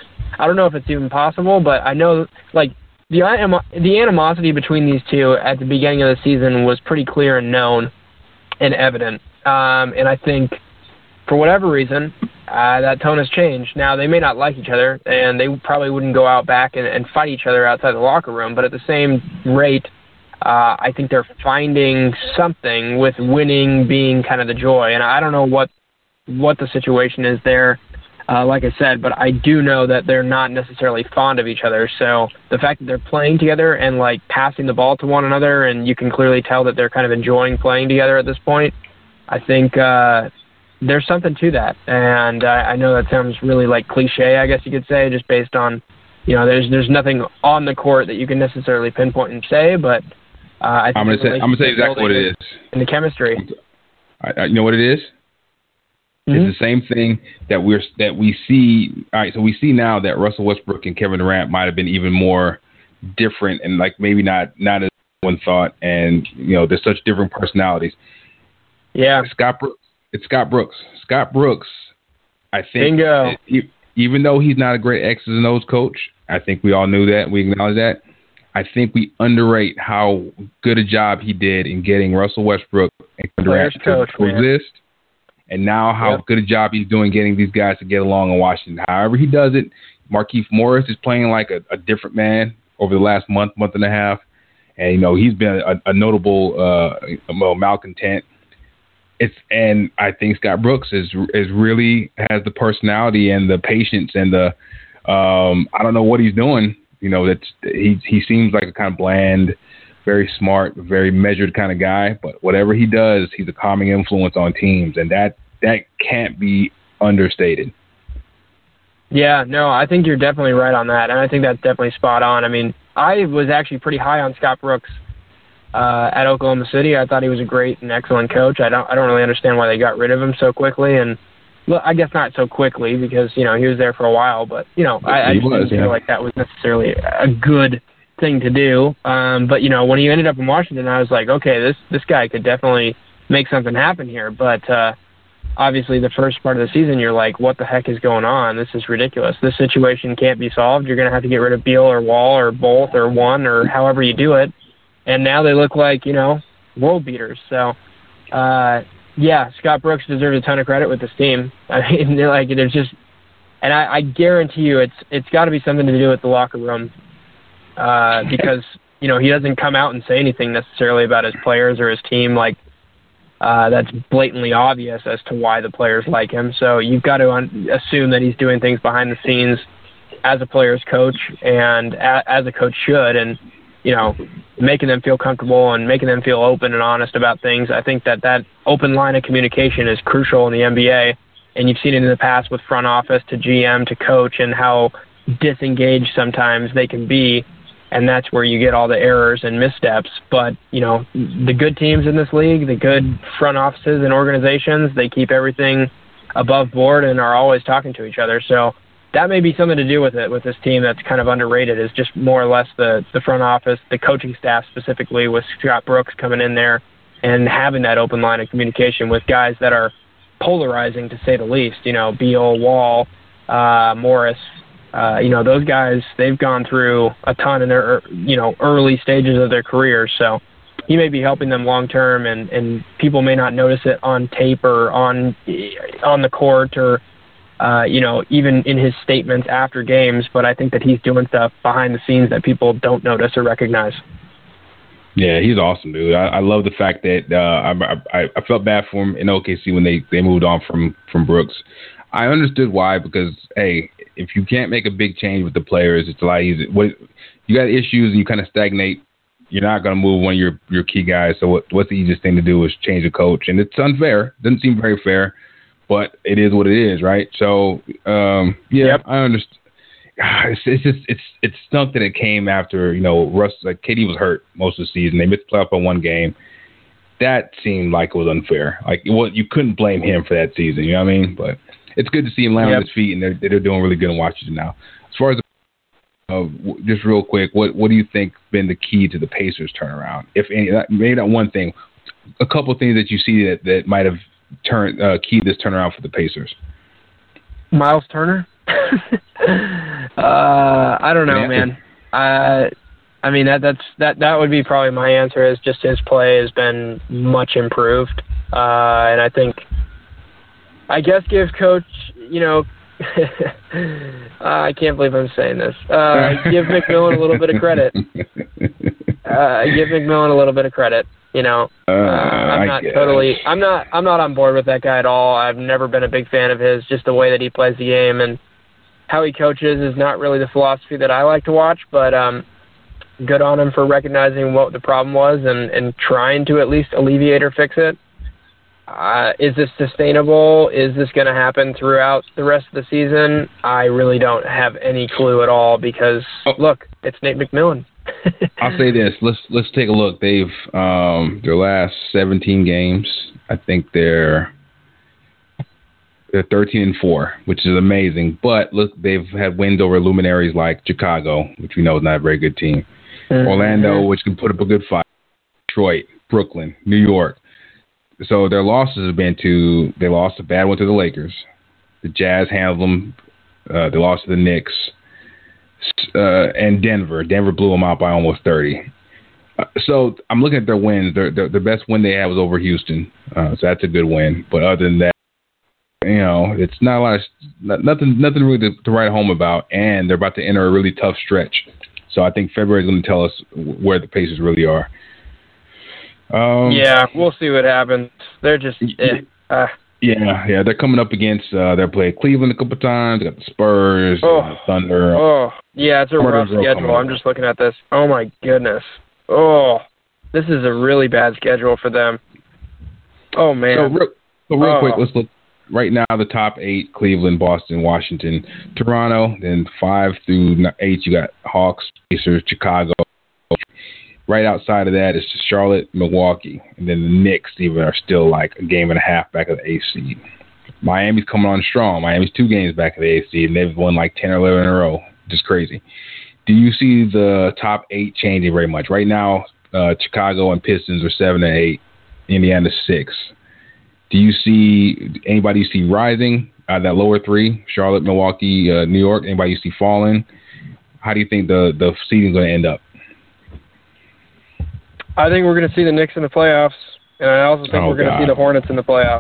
I don't know if it's even possible, but I know like the anim- the animosity between these two at the beginning of the season was pretty clear and known and evident. Um, and I think for whatever reason, uh, that tone has changed. Now, they may not like each other, and they probably wouldn't go out back and, and fight each other outside the locker room, but at the same rate, uh, I think they're finding something with winning being kind of the joy. And I don't know what what the situation is there, uh, like I said, but I do know that they're not necessarily fond of each other. So the fact that they're playing together and, like, passing the ball to one another, and you can clearly tell that they're kind of enjoying playing together at this point, I think uh, – there's something to that, and I, I know that sounds really like cliche, I guess you could say, just based on, you know, there's there's nothing on the court that you can necessarily pinpoint and say, but uh, I think I'm gonna say I'm gonna say exactly what it is. In the chemistry, I, I, you know what it is? Mm-hmm. It's the same thing that we're that we see. All right, so we see now that Russell Westbrook and Kevin Durant might have been even more different, and like maybe not not as one thought, and you know, there's such different personalities. Yeah, Scott Brooks. It's Scott Brooks. Scott Brooks, I think, Bingo. It, even though he's not a great X's and O's coach, I think we all knew that. We acknowledge that. I think we underrate how good a job he did in getting Russell Westbrook and Durant to coach, coexist, and now how yep. good a job he's doing getting these guys to get along in Washington. However he does it, Markieff Morris is playing like a, a different man over the last month, month and a half, and you know he's been a, a notable uh, well, malcontent. It's and I think Scott Brooks is is really has the personality and the patience and the um, I don't know what he's doing. You know, that's he he seems like a kind of bland, very smart, very measured kind of guy. But whatever he does, he's a calming influence on teams, and that that can't be understated. Yeah, no, I think you're definitely right on that, and I think that's definitely spot on. I mean, I was actually pretty high on Scott Brooks Uh, at Oklahoma City. I thought he was a great and excellent coach. I don't I don't really understand why they got rid of him so quickly, and well, I guess not so quickly because, you know, he was there for a while, but, you know, I, I just was, didn't yeah. feel like that was necessarily a good thing to do. Um, but, you know, when he ended up in Washington, I was like, okay, this, this guy could definitely make something happen here. But uh, obviously the first part of the season, you're like, what the heck is going on? This is ridiculous. This situation can't be solved. You're going to have to get rid of Beal or Wall or both or one or however you do it. And now they look like, you know, world beaters. So, uh, yeah, Scott Brooks deserves a ton of credit with this team. I mean, like, there's just, and I, I guarantee you, it's it's got to be something to do with the locker room, uh, because you know he doesn't come out and say anything necessarily about his players or his team, like uh, that's blatantly obvious as to why the players like him. So you've got to un- assume that he's doing things behind the scenes as a player's coach and a- as a coach should, and you know, making them feel comfortable and making them feel open and honest about things. I think that that open line of communication is crucial in the N B A, and you've seen it in the past with front office to G M to coach and how disengaged sometimes they can be, and that's where you get all the errors and missteps. But, you know, the good teams in this league, the good front offices and organizations, they keep everything above board and are always talking to each other. So that may be something to do with it, with this team that's kind of underrated, is just more or less the, the front office, the coaching staff specifically, with Scott Brooks coming in there and having that open line of communication with guys that are polarizing, to say the least. You know, Beal, Wall, uh, Morris, uh, you know, those guys, they've gone through a ton in their, you know, early stages of their careers. So he may be helping them long term, and, and people may not notice it on tape or on on the court or, Uh, you know, even in his statements after games, but I think that he's doing stuff behind the scenes that people don't notice or recognize. Yeah, he's awesome, dude. I, I love the fact that uh, I, I I felt bad for him in O K C when they, they moved on from, from Brooks. I understood why, because, hey, if you can't make a big change with the players, it's a lot easier. What, you got issues and you kind of stagnate, you're not going to move one of your, your key guys. So what, what's the easiest thing to do is change a coach. And it's unfair. It doesn't seem very fair. But it is what it is, right? So, um, yeah, yep. I understand. it's, it's just it's it stunk that it came after, you know, Russ, like K D was hurt most of the season. They missed the playoff on one game. That seemed like it was unfair. Like, well, you couldn't blame him for that season. You know what I mean? But it's good to see him land yep. on his feet, and they're they're doing really good in Washington now. As far as uh, just real quick, what what do you think been the key to the Pacers turnaround? If any, maybe not one thing, a couple of things that you see that, that might have turned uh, keyed this turnaround for the Pacers. Miles Turner. uh, I don't know, yeah. man. Uh, I mean that that's that that would be probably my answer. Is just his play has been much improved, uh, and I think I guess give Coach, you know, uh, I can't believe I'm saying this. Uh, give McMillan a little bit of credit. Uh, give McMillan a little bit of credit. You know, uh, I'm not totally. I'm not. I'm not on board with that guy at all. I've never been a big fan of his. Just the way that he plays the game and how he coaches is not really the philosophy that I like to watch. But um, good on him for recognizing what the problem was and, and trying to at least alleviate or fix it. Uh, is this sustainable? Is this going to happen throughout the rest of the season? I really don't have any clue at all because oh. look, it's Nate McMillan. I'll say this. Let's let's take a look. They've um, their last seventeen games. I think they're they're thirteen and four, which is amazing. But look, they've had wins over luminaries like Chicago, which we know is not a very good team. Mm-hmm. Orlando, which can put up a good fight. Detroit, Brooklyn, New York. So their losses have been to they lost a bad one to the Lakers. The Jazz handled them. Uh, they lost to the Knicks. Uh, and Denver. Denver blew them out by almost thirty. Uh, so I'm looking at their wins. Their, their, the best win they had was over Houston. Uh, so that's a good win. But other than that, you know, it's not a lot of not, nothing. Nothing really to, to write home about. And they're about to enter a really tough stretch. So I think February is going to tell us where the Pacers really are. Um, yeah, we'll see what happens. They're just. Eh, uh. Yeah, yeah, they're coming up against. Uh, they're playing Cleveland a couple times. They got the Spurs, oh, the Thunder. Oh, yeah, it's a rough schedule. I'm just looking at this. Oh my goodness. Oh, this is a really bad schedule for them. Oh man. So real, so real oh. quick, let's look right now. The top eight: Cleveland, Boston, Washington, Toronto. Then five through eight, you got Hawks, Pacers, Chicago. Right outside of that is Charlotte, Milwaukee, and then the Knicks even are still like a game and a half back of the eighth seed. Miami's coming on strong. Miami's two games back of the eighth seed, and they've won like ten or eleven in a row. Just crazy. Do you see the top eight changing very much? Right now, uh, Chicago and Pistons are seven and eight. Indiana six. Do you see anybody you see rising out of that lower three? Charlotte, Milwaukee, uh, New York. Anybody you see falling? How do you think the the seeding is going to end up? I think we're going to see the Knicks in the playoffs, and I also think oh, we're going to see the Hornets in the playoffs.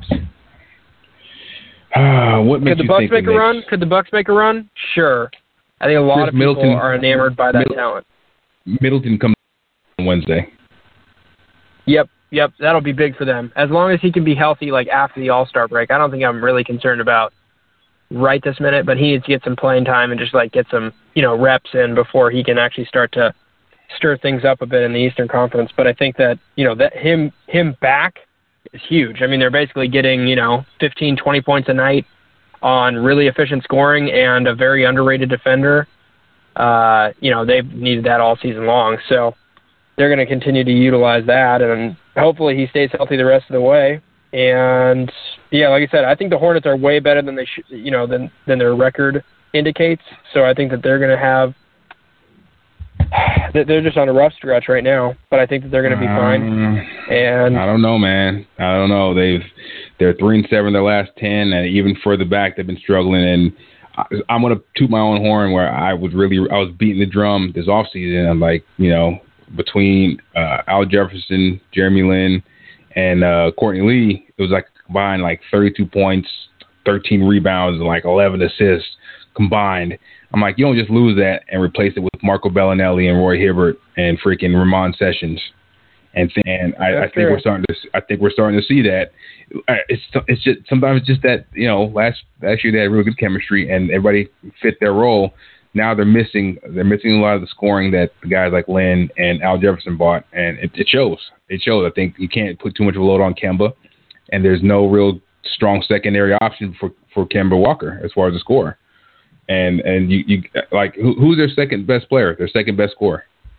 Uh, what makes Could the you Bucks think make the a Knicks? run? Could the Bucks make a run? Sure. I think a lot Chris of people Middleton, are enamored by that Middleton, talent. Middleton comes on Wednesday. Yep, yep, that'll be big for them. As long as he can be healthy, like after the All-Star break, I don't think I'm really concerned about right this minute, but he needs to get some playing time and just like get some, you know, reps in before he can actually start to stir things up a bit in the Eastern Conference. But I think that, you know, that him him back is huge. I mean, they're basically getting, you know, fifteen, twenty points a night on really efficient scoring and a very underrated defender. Uh, you know, they've needed that all season long. So they're going to continue to utilize that, and hopefully he stays healthy the rest of the way. And yeah, like I said, I think the Hornets are way better than they should, you know, than than their record indicates. So I think that they're going to have they're just on a rough stretch right now, but I think that they're going to be fine. Um, and I don't know, man. I don't know. They've they're three and seven their last ten, and even further back they've been struggling. And I, I'm going to toot my own horn where I was really I was beating the drum this offseason. I'm like, you know, between uh, Al Jefferson, Jeremy Lin, and uh, Courtney Lee, it was like combined like thirty-two points, thirteen rebounds, and like eleven assists combined. I'm like, you don't just lose that and replace it with Marco Bellinelli and Roy Hibbert and freaking Ramon Sessions. And th- and I, I think fair. we're starting to I think we're starting to see that. It's it's just sometimes it's just that, you know, last last year they had really good chemistry and everybody fit their role. Now they're missing they're missing a lot of the scoring that the guys like Lynn and Al Jefferson brought, and it, it shows. It shows. I think you can't put too much of a load on Kemba, and there's no real strong secondary option for, for Kemba Walker as far as the scorer. And and you, you like who, who's their second best player? Their second best scorer?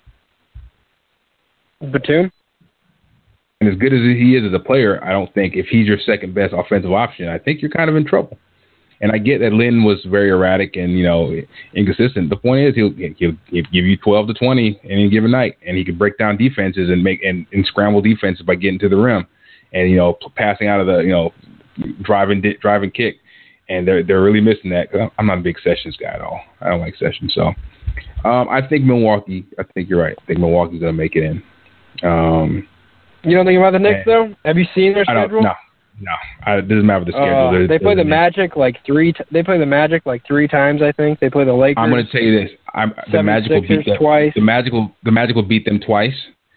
Batum. And as good as he is as a player, I don't think if he's your second best offensive option, I think you're kind of in trouble. And I get that Lynn was very erratic and, you know, inconsistent. The point is he'll, he'll, he'll give you twelve to twenty any given night, and he can break down defenses and make and, and scramble defenses by getting to the rim and, you know, passing out of the, you know, driving driving kick. And they're they're really missing that. Cause I'm not a big Sessions guy at all. I don't like Sessions. So um, I think Milwaukee. I think you're right. I think Milwaukee's gonna make it in. Um, you don't think about the Knicks though? Have you seen their schedule? No, no. I, it doesn't matter the schedule. Uh, there's, they play the any. Magic like three. T- they play the Magic like three times. I think they play the Lakers. I'm gonna tell you this. I'm, the Magic will beat them twice. The Magic will the Magic will beat them twice.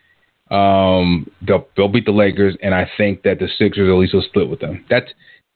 Um, they'll they'll beat the Lakers, and I think that the Sixers at least will split with them. That's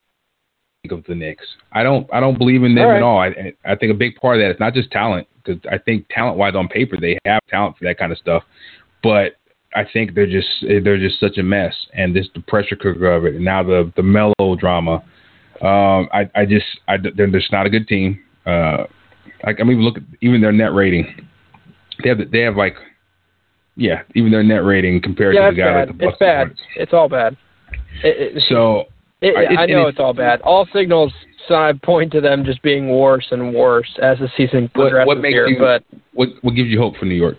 of the Knicks. I don't I don't believe in them all right. at all. I I think a big part of that is not just talent, because I think talent-wise on paper they have talent for that kind of stuff, but I think they're just they're just such a mess, and this the pressure cooker of it, and now the the melodrama. Um, I I just I they're just not a good team. Uh, like I mean, look at even their net rating. They have they have like yeah, even their net rating compared yeah, to the guy bad. like the Boston It's bad. Hornets. It's all bad. It, it, so. It, It, I know it's, it's all bad. All signals side point to them just being worse and worse as the season progresses what, what makes here. You, but what what gives you hope for New York?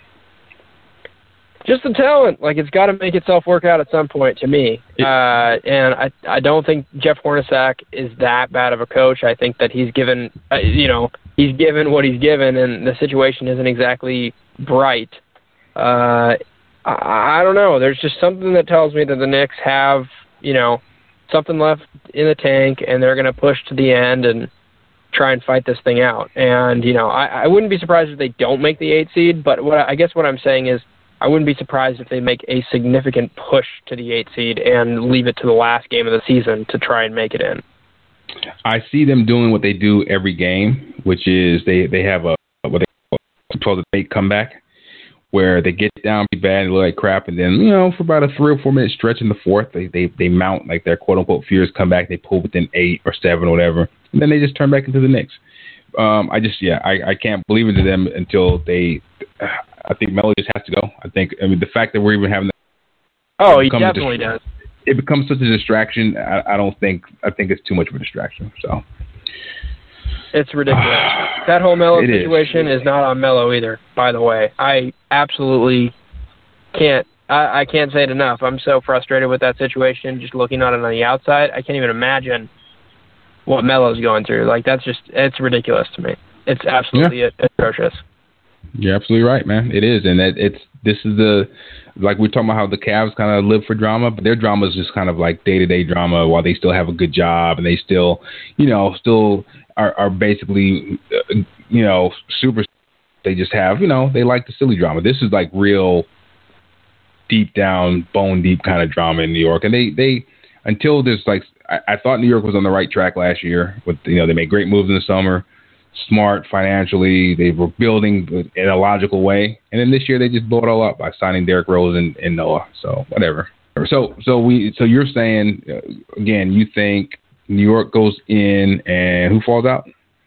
Just the talent. Like it's got to make itself work out at some point to me. It, uh, and I I don't think Jeff Hornacek is that bad of a coach. I think that he's given uh, you know he's given what he's given, and the situation isn't exactly bright. Uh, I, I don't know. There's just something that tells me that the Knicks have you know. something left in the tank, and they're going to push to the end and try and fight this thing out. And, you know, I, I wouldn't be surprised if they don't make the eight seed, but what I guess what I'm saying is I wouldn't be surprised if they make a significant push to the eight seed and leave it to the last game of the season to try and make it in. I see them doing what they do every game, which is they, they have a what they call a twelve to eight comeback, where they get down pretty bad and look like crap, and then, you know, for about a three or four minute stretch in the fourth, they they, they mount like their quote unquote fears, come back, they pull within eight or seven or whatever, and then they just turn back into the Knicks. Um, I just yeah, I, I can't believe into them until they. I think Melo just has to go. I think I mean the fact that we're even having. Oh, he definitely does. It becomes such a distraction. I, I don't think I think it's too much of a distraction. So. It's ridiculous. That whole Melo it situation is. is not on Melo either, by the way. I absolutely can't I, I can't say it enough. I'm so frustrated with that situation, just looking at it on the outside. I can't even imagine what Melo's going through. Like, that's just, it's ridiculous to me. It's absolutely yeah. atrocious. You're absolutely right, man. It is. And that it's, this is the, like we're talking about how the Cavs kind of live for drama, but their drama is just kind of like day-to-day drama while they still have a good job and they still, you know, still are, are basically, uh, you know, super. They just have, you know, they like the silly drama. This is like real deep down, bone deep kind of drama in New York. And they, they until there's like, I, I thought New York was on the right track last year with, you know, they made great moves in the summer. Smart financially, they were building in a logical way, and then this year they just blew it all up by signing Derrick Rose and, and Noah. So whatever. So so we so you're saying uh, again, you think New York goes in and who falls out?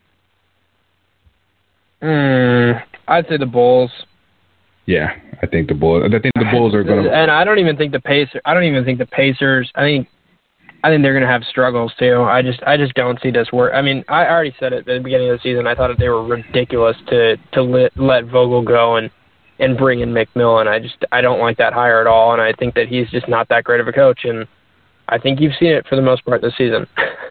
Mm, I'd say the Bulls. Yeah, I think the Bulls. I think the Bulls are going to. And I don't even think the Pacers. I don't even think the Pacers. I think. I think they're going to have struggles too. I just, I just don't see this work. I mean, I already said it at the beginning of the season. I thought that they were ridiculous to to let, let Vogel go and and bring in McMillan. I just, I don't like that hire at all, and I think that he's just not that great of a coach. And I think you've seen it for the most part this season.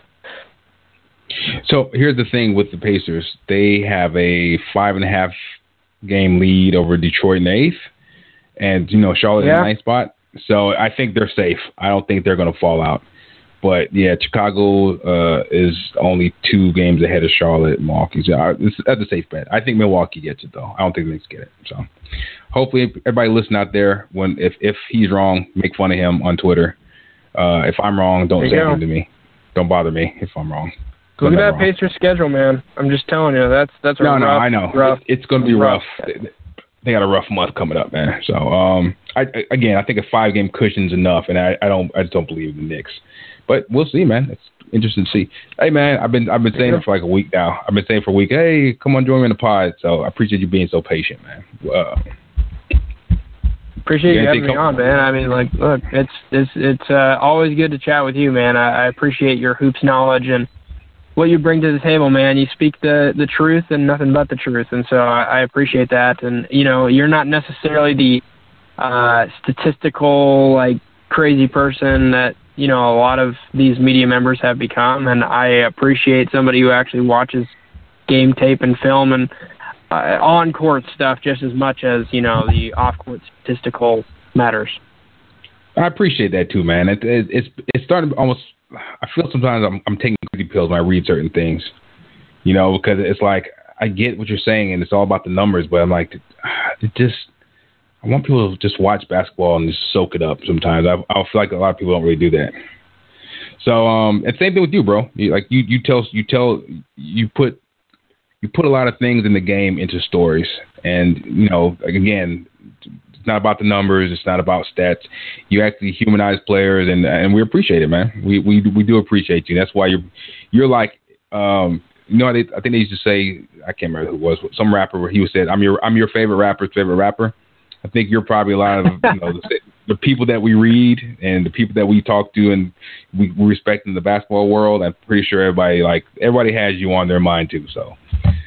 So here's the thing with the Pacers: they have a five and a half game lead over Detroit in the eighth, and you know Charlotte yeah. in the ninth spot. So I think they're safe. I don't think they're going to fall out. But, yeah, Chicago uh, is only two games ahead of Charlotte and Milwaukee. So that's a safe bet. I think Milwaukee gets it, though. I don't think the Knicks get it. So hopefully everybody listen out there. When if, if he's wrong, make fun of him on Twitter. Uh, if I'm wrong, don't say anything to me. Don't bother me if I'm wrong. Look at that Pacers schedule, man. I'm just telling you. That's that's a no, rough, no, I know. Rough, it's it's going to be rough. rough. They got a rough month coming up, man. So, um, I, again, I think a five-game cushion's enough, and I, I don't I just don't believe in the Knicks. but we'll see, man. It's interesting to see. Hey, man, I've been I've been saying it for like a week now. I've been saying for a week, hey, come on, join me in the pod. So I appreciate you being so patient, man. Uh, appreciate you, you having me come- on, man. I mean, like, look, it's it's it's uh, always good to chat with you, man. I, I appreciate your hoops knowledge and what you bring to the table, man. You speak the, the truth and nothing but the truth, and so I, I appreciate that. And, you know, you're not necessarily the uh, statistical, like, crazy person that, you know, a lot of these media members have become, and I appreciate somebody who actually watches game tape and film and uh, on-court stuff just as much as, you know, the off-court statistical matters. I appreciate that too, man. It, it, it's it's starting to almost. I feel sometimes I'm I'm taking crazy pills when I read certain things, you know, because it's like I get what you're saying and it's all about the numbers, but I'm like, it just I want people to just watch basketball and just soak it up. Sometimes I I feel like a lot of people don't really do that. So um, and same thing with you, bro. You, like you you tell you tell you put you put a lot of things in the game into stories, and you know, like, again. It's not about the numbers. It's not about stats. You actually humanize players, and and we appreciate it, man. We we we do appreciate you. That's why you're you're like um you know, they, I think they used to say, I can't remember who it was, some rapper where he was said, I'm your I'm your favorite rapper's favorite rapper. I think you're probably a lot of you know the, the people that we read and the people that we talk to and we, we respect in the basketball world. I'm pretty sure everybody like everybody has you on their mind too. So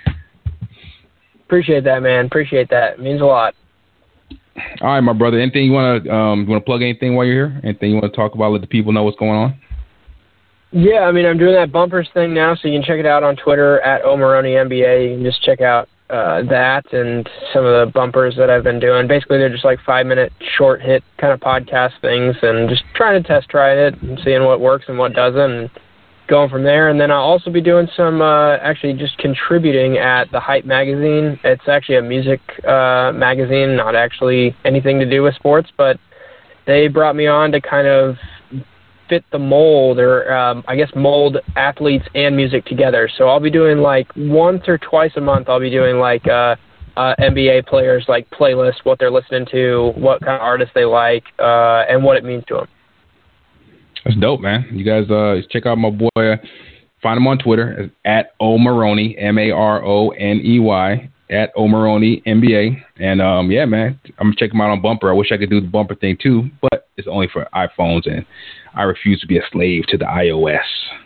appreciate that, man. Appreciate that. It means a lot. All right, my brother. Anything you want to um, you want to plug anything while you're here? Anything you want to talk about? Let the people know what's going on. Yeah, I mean, I'm doing that bumpers thing now, so you can check it out on Twitter at O'Maroney N B A. You can just check out uh, that and some of the bumpers that I've been doing. Basically, they're just like five-minute short hit kind of podcast things, and just trying to test try it and seeing what works and what doesn't, and going from there. And then I'll also be doing some, uh, actually just contributing at the Hype magazine. It's actually a music uh, magazine, not actually anything to do with sports, but they brought me on to kind of fit the mold or um, I guess mold athletes and music together. So I'll be doing like once or twice a month, I'll be doing like uh, uh, N B A players, like playlists, what they're listening to, what kind of artists they like, uh, and what it means to them. That's dope, man. You guys uh, check out my boy. Uh, find him on Twitter at O'Maroney, M A R O N E Y, at O'Maroney N B A. And, um, yeah, man, I'm going to check him out on Bumper. I wish I could do the Bumper thing, too, but it's only for iPhones, and I refuse to be a slave to the iOS.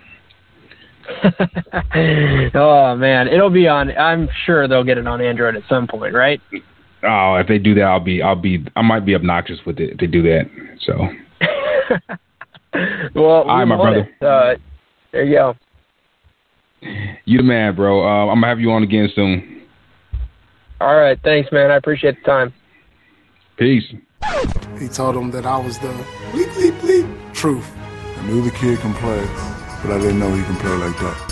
Oh, man. It'll be on. I'm sure they'll get it on Android at some point, right? Oh, if they do that, I'll be, I'll be, I might be obnoxious with it if they do that. So. Well, all right, my brother. Uh, there you go. You the man, bro. Uh, I'm going to have you on again soon. All right. Thanks, man. I appreciate the time. Peace. He told him that I was the bleep, bleep, bleep truth. I knew the kid can play, but I didn't know he can play like that.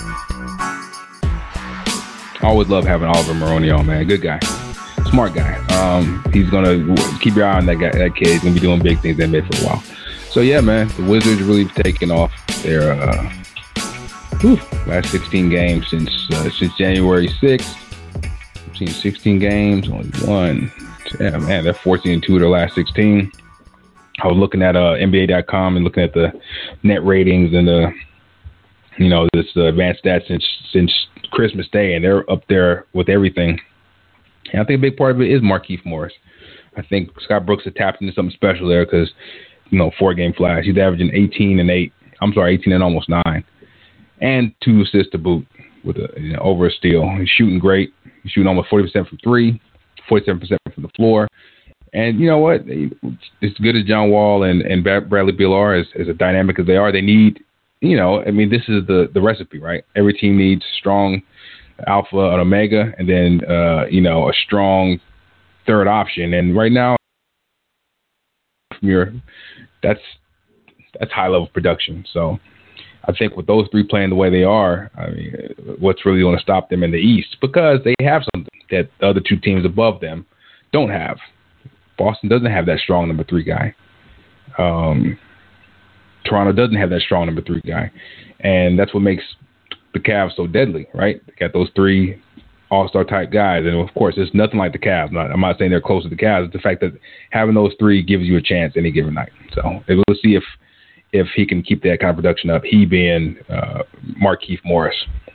I always love having Oliver Maroney on, man. Good guy. Smart guy. Um, he's going to keep your eye on that guy, that kid. He's going to be doing big things in N B A for a while. So, yeah, man, the Wizards really taking off their uh, whew, last sixteen games since uh, since January sixth. I've seen sixteen games, only one. Yeah, man, they're fourteen and two of their last sixteen. I was looking at uh, N B A dot com and looking at the net ratings and the, you know, this uh, advanced stats since since Christmas Day, and they're up there with everything. And I think a big part of it is Markieff Morris. I think Scott Brooks has tapped into something special there because, you know, four game flash. He's averaging eighteen and eight. I'm sorry, eighteen and almost nine, and two assists to boot with a you know, over a steal. He's shooting great. He's shooting almost forty percent from three, forty-seven percent from the floor. And you know what? As good as John Wall and, and Bradley Beal are, as, as dynamic as they are, they need, you know, I mean, this is the, the recipe, right? Every team needs strong alpha and omega, and then, uh, you know, a strong third option. And right now, you're, that's that's high level production. So I think with those three playing the way they are, I mean, what's really going to stop them in the East? Because they have something that the other two teams above them don't have. Boston doesn't have that strong number three guy. Um, Toronto doesn't have that strong number three guy. And that's what makes the Cavs so deadly, right? They got those three all-star type guys. And, of course, it's nothing like the Cavs. I'm not, I'm not saying they're close to the Cavs. It's the fact that having those three gives you a chance any given night. So we'll see if if he can keep that kind of production up, he being uh, Markieff Morris.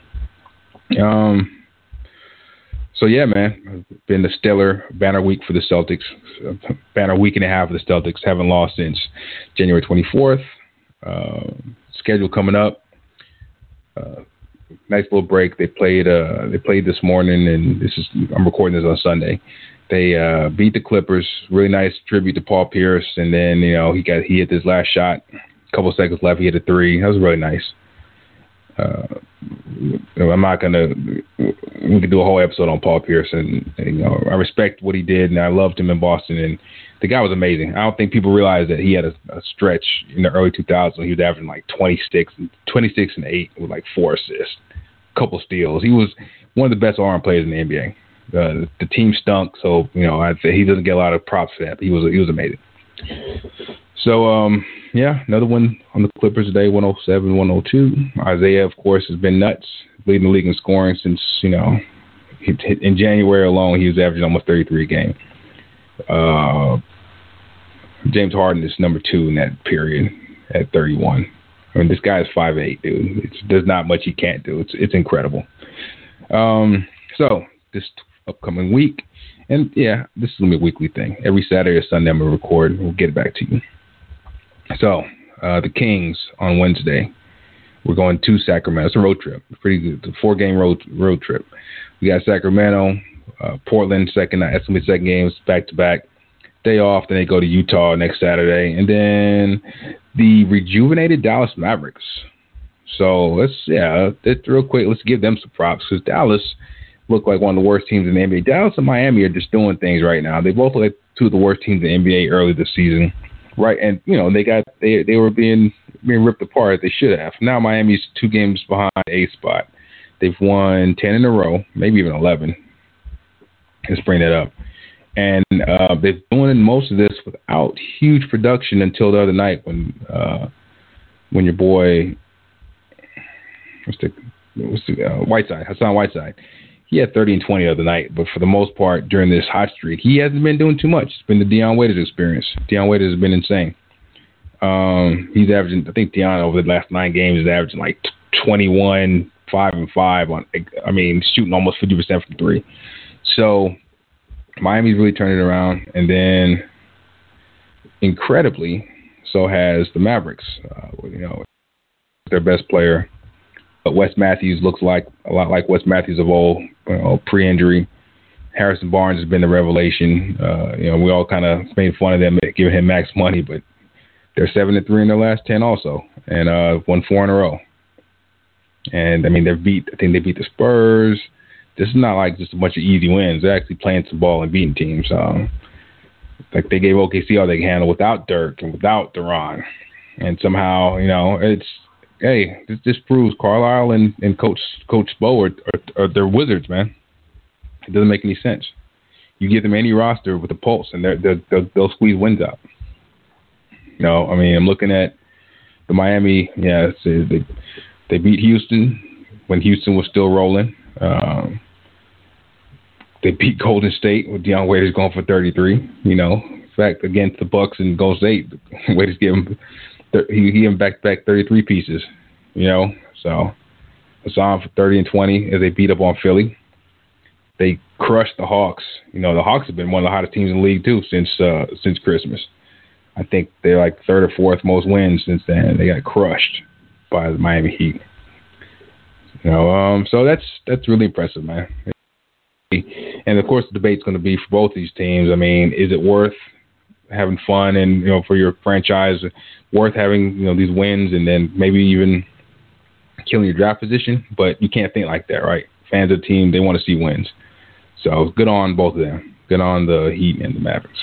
Um. So, yeah, man, it's been a stellar banner week for the Celtics, banner week and a half for the Celtics. Haven't lost since January twenty-fourth. Uh, schedule coming up. Uh, nice little break. They played uh, They played this morning, and this is I'm recording this on Sunday. They uh, beat the Clippers. Really nice tribute to Paul Pierce. And then, you know, he got he hit his last shot. A couple seconds left. He hit a three. That was really nice. Uh, I'm not gonna. We could do a whole episode on Paul Pierce, and, and you know I respect what he did, and I loved him in Boston, and the guy was amazing. I don't think people realize that he had a, a stretch in the early two thousands when he was averaging like twenty-six, twenty-six and eight with like four assists, a couple steals. He was one of the best all-around players in the N B A. Uh, the team stunk, so you know I'd say he doesn't get a lot of props for that, but he was he was amazing. So, um, yeah, another one on the Clippers today, one oh seven, one oh two. Isaiah, of course, has been nuts, leading the league in scoring since, you know, he, in January alone, he was averaging almost thirty-three a game. Uh, James Harden is number two in that period at thirty-one. I mean, this guy is five eight, dude. It's, there's not much he can't do. It's it's incredible. Um, so, this upcoming week, and, yeah, this is going to be a weekly thing. Every Saturday or Sunday I'm going to record. We'll get it back to you. So, uh, the Kings on Wednesday. We're going to Sacramento. It's a road trip. It's pretty good. It's a four-game road road trip. We got Sacramento, uh, Portland, second night. That's going to be second games back-to-back. Day off. Then they go to Utah next Saturday. And then the rejuvenated Dallas Mavericks. So, let's, yeah, let's, real quick, let's give them some props because Dallas look like one of the worst teams in the N B A. Dallas and Miami are just doing things right now. They both look like two of the worst teams in the N B A early this season, right? And you know they got they they were being being ripped apart. They should have. Now Miami's two games behind the eighth spot. They've won ten in a row, maybe even eleven. Let's bring that up. And uh, they're doing most of this without huge production until the other night when uh, when your boy what's the what's the uh, Whiteside Hassan Whiteside. He had thirty and twenty the other night, but for the most part, during this hot streak, he hasn't been doing too much. It's been the Dion Waiters experience. Dion Waiters has been insane. Um, he's averaging, I think Dion over the last nine games is averaging like twenty-one, five and five on. I mean, shooting almost fifty percent from three. So Miami's really turning it around, and then incredibly, so has the Mavericks. Uh, you know, their best player. But Wes Matthews looks like a lot like Wes Matthews of old, you know, pre-injury. Harrison Barnes has been the revelation. Uh, you know, we all kind of made fun of them giving him max money, but they're seven and three in their last ten also, and uh, won four in a row. And I mean, they've beat. I think they beat the Spurs. This is not like just a bunch of easy wins. They're actually playing some ball and beating teams. Um, like they gave O K C all they can handle without Dirk and without Duran, and somehow, you know, it's. Hey, this just proves Carlisle and, and Coach Coach Spo are, are, are they're wizards, man. It doesn't make any sense. You give them any roster with a pulse, and they're, they're, they'll, they'll squeeze wins out. You know, I mean, I'm looking at the Miami. Yeah, it's, they they beat Houston when Houston was still rolling. Um, they beat Golden State with Dion Waiters going for thirty-three. You know, in fact, against the Bucks and Golden State, Waiters gave him. He he him back back thirty-three pieces, you know. So Hassan for thirty and twenty as they beat up on Philly. They crushed the Hawks. You know, the Hawks have been one of the hottest teams in the league too since uh, since Christmas. I think they're like third or fourth most wins since then. They got crushed by the Miami Heat. You know, um, so that's that's really impressive, man. And of course, the debate's going to be for both these teams. I mean, is it worth having fun and, you know, for your franchise, worth having, you know, these wins and then maybe even killing your draft position? But you can't think like that, right? Fans of the team, they want to see wins. So good on both of them. Good on the Heat and the Mavericks.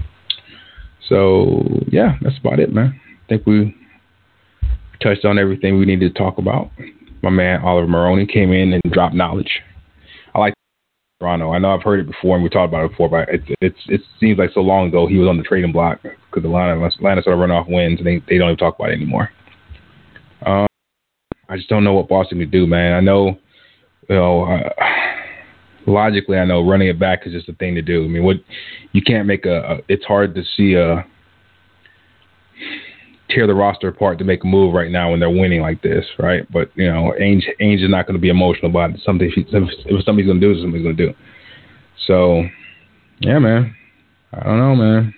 So, yeah, that's about it, man. I think we touched on everything we needed to talk about. My man Oliver Maroney came in and dropped knowledge. I like Toronto. I know I've heard it before and we talked about it before, but it, it's, it seems like so long ago he was on the trading block because Atlanta, Atlanta started running off wins and they, they don't even talk about it anymore. Um, I just don't know what Boston can do, man. I know, you know, uh, logically, I know running it back is just a thing to do. I mean, what you can't make a, a it's hard to see a tear the roster apart to make a move right now when they're winning like this, right? But, you know, Ainge, Ainge is not going to be emotional about it. Something, if somebody's going to do it, somebody's going to do. So, yeah, man. I don't know, man.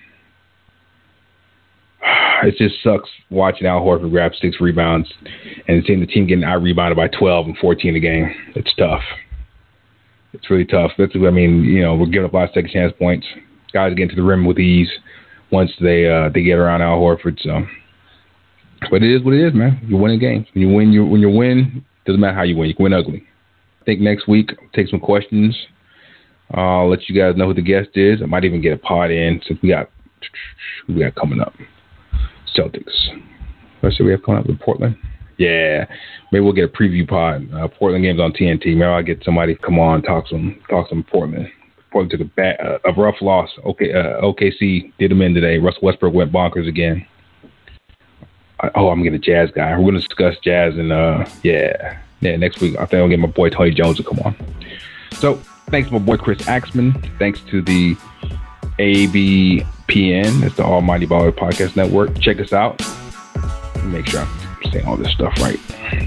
It just sucks watching Al Horford grab six rebounds and seeing the team getting out-rebounded by twelve and fourteen a game. It's tough. It's really tough. That's, I mean, you know, we're giving up a lot of second chance points. Guys get to the rim with ease once they uh, they get around Al Horford. So, but it is what it is, man. You're winning games. When you win, you when you win, doesn't matter how you win. You can win ugly. I think next week I'll take some questions. I'll let you guys know who the guest is. I might even get a pod in since we got who we got coming up. Celtics. What should we have coming up with Portland? Yeah, maybe we'll get a preview pod. Uh, Portland games on T N T. Maybe I'll get somebody to come on talk some talk some Portland. Portland took a, bad, uh, a rough loss. Okay, uh, O K C did them in today. Russell Westbrook went bonkers again. I, oh, I'm getting a Jazz guy. We're going to discuss Jazz and uh, yeah, yeah. Next week I think I'll get my boy Tony Jones to come on. So thanks to my boy Chris Axman. Thanks to the A B P N. It's the Almighty Baller Podcast Network. Check us out. Make sure I'm saying all this stuff right.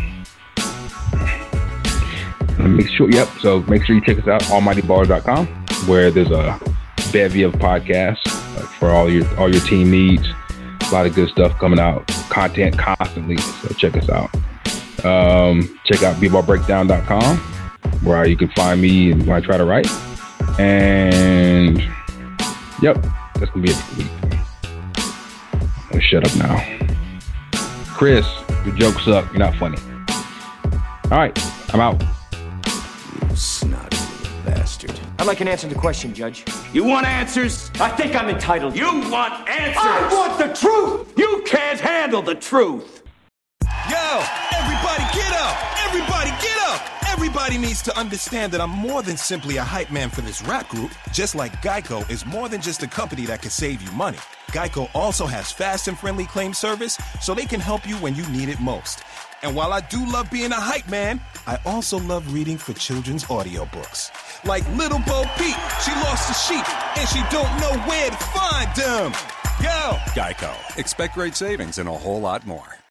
Make sure, yep. So make sure you check us out, almighty baller dot com, where there's a bevy of podcasts uh, for all your all your team needs. A lot of good stuff coming out, content constantly. So check us out. Um, check out b ball breakdown dot com, where you can find me when I try to write. And yep, that's gonna be it for the week. I'm gonna shut up now. Chris, your jokes suck. You're not funny. All right, I'm out. You snotty little bastard. I'd like an answer to the question, Judge. You want answers? I think I'm entitled. You want answers? I want the truth! You can't handle the truth! Yo, everybody get up! Everybody get up! Everybody needs to understand that I'm more than simply a hype man for this rap group, just like Geico is more than just a company that can save you money. Geico also has fast and friendly claim service, so they can help you when you need it most. And while I do love being a hype man, I also love reading for children's audiobooks. Like Little Bo Peep, she lost a sheep, and she don't know where to find them. Yo! Geico. Expect great savings and a whole lot more.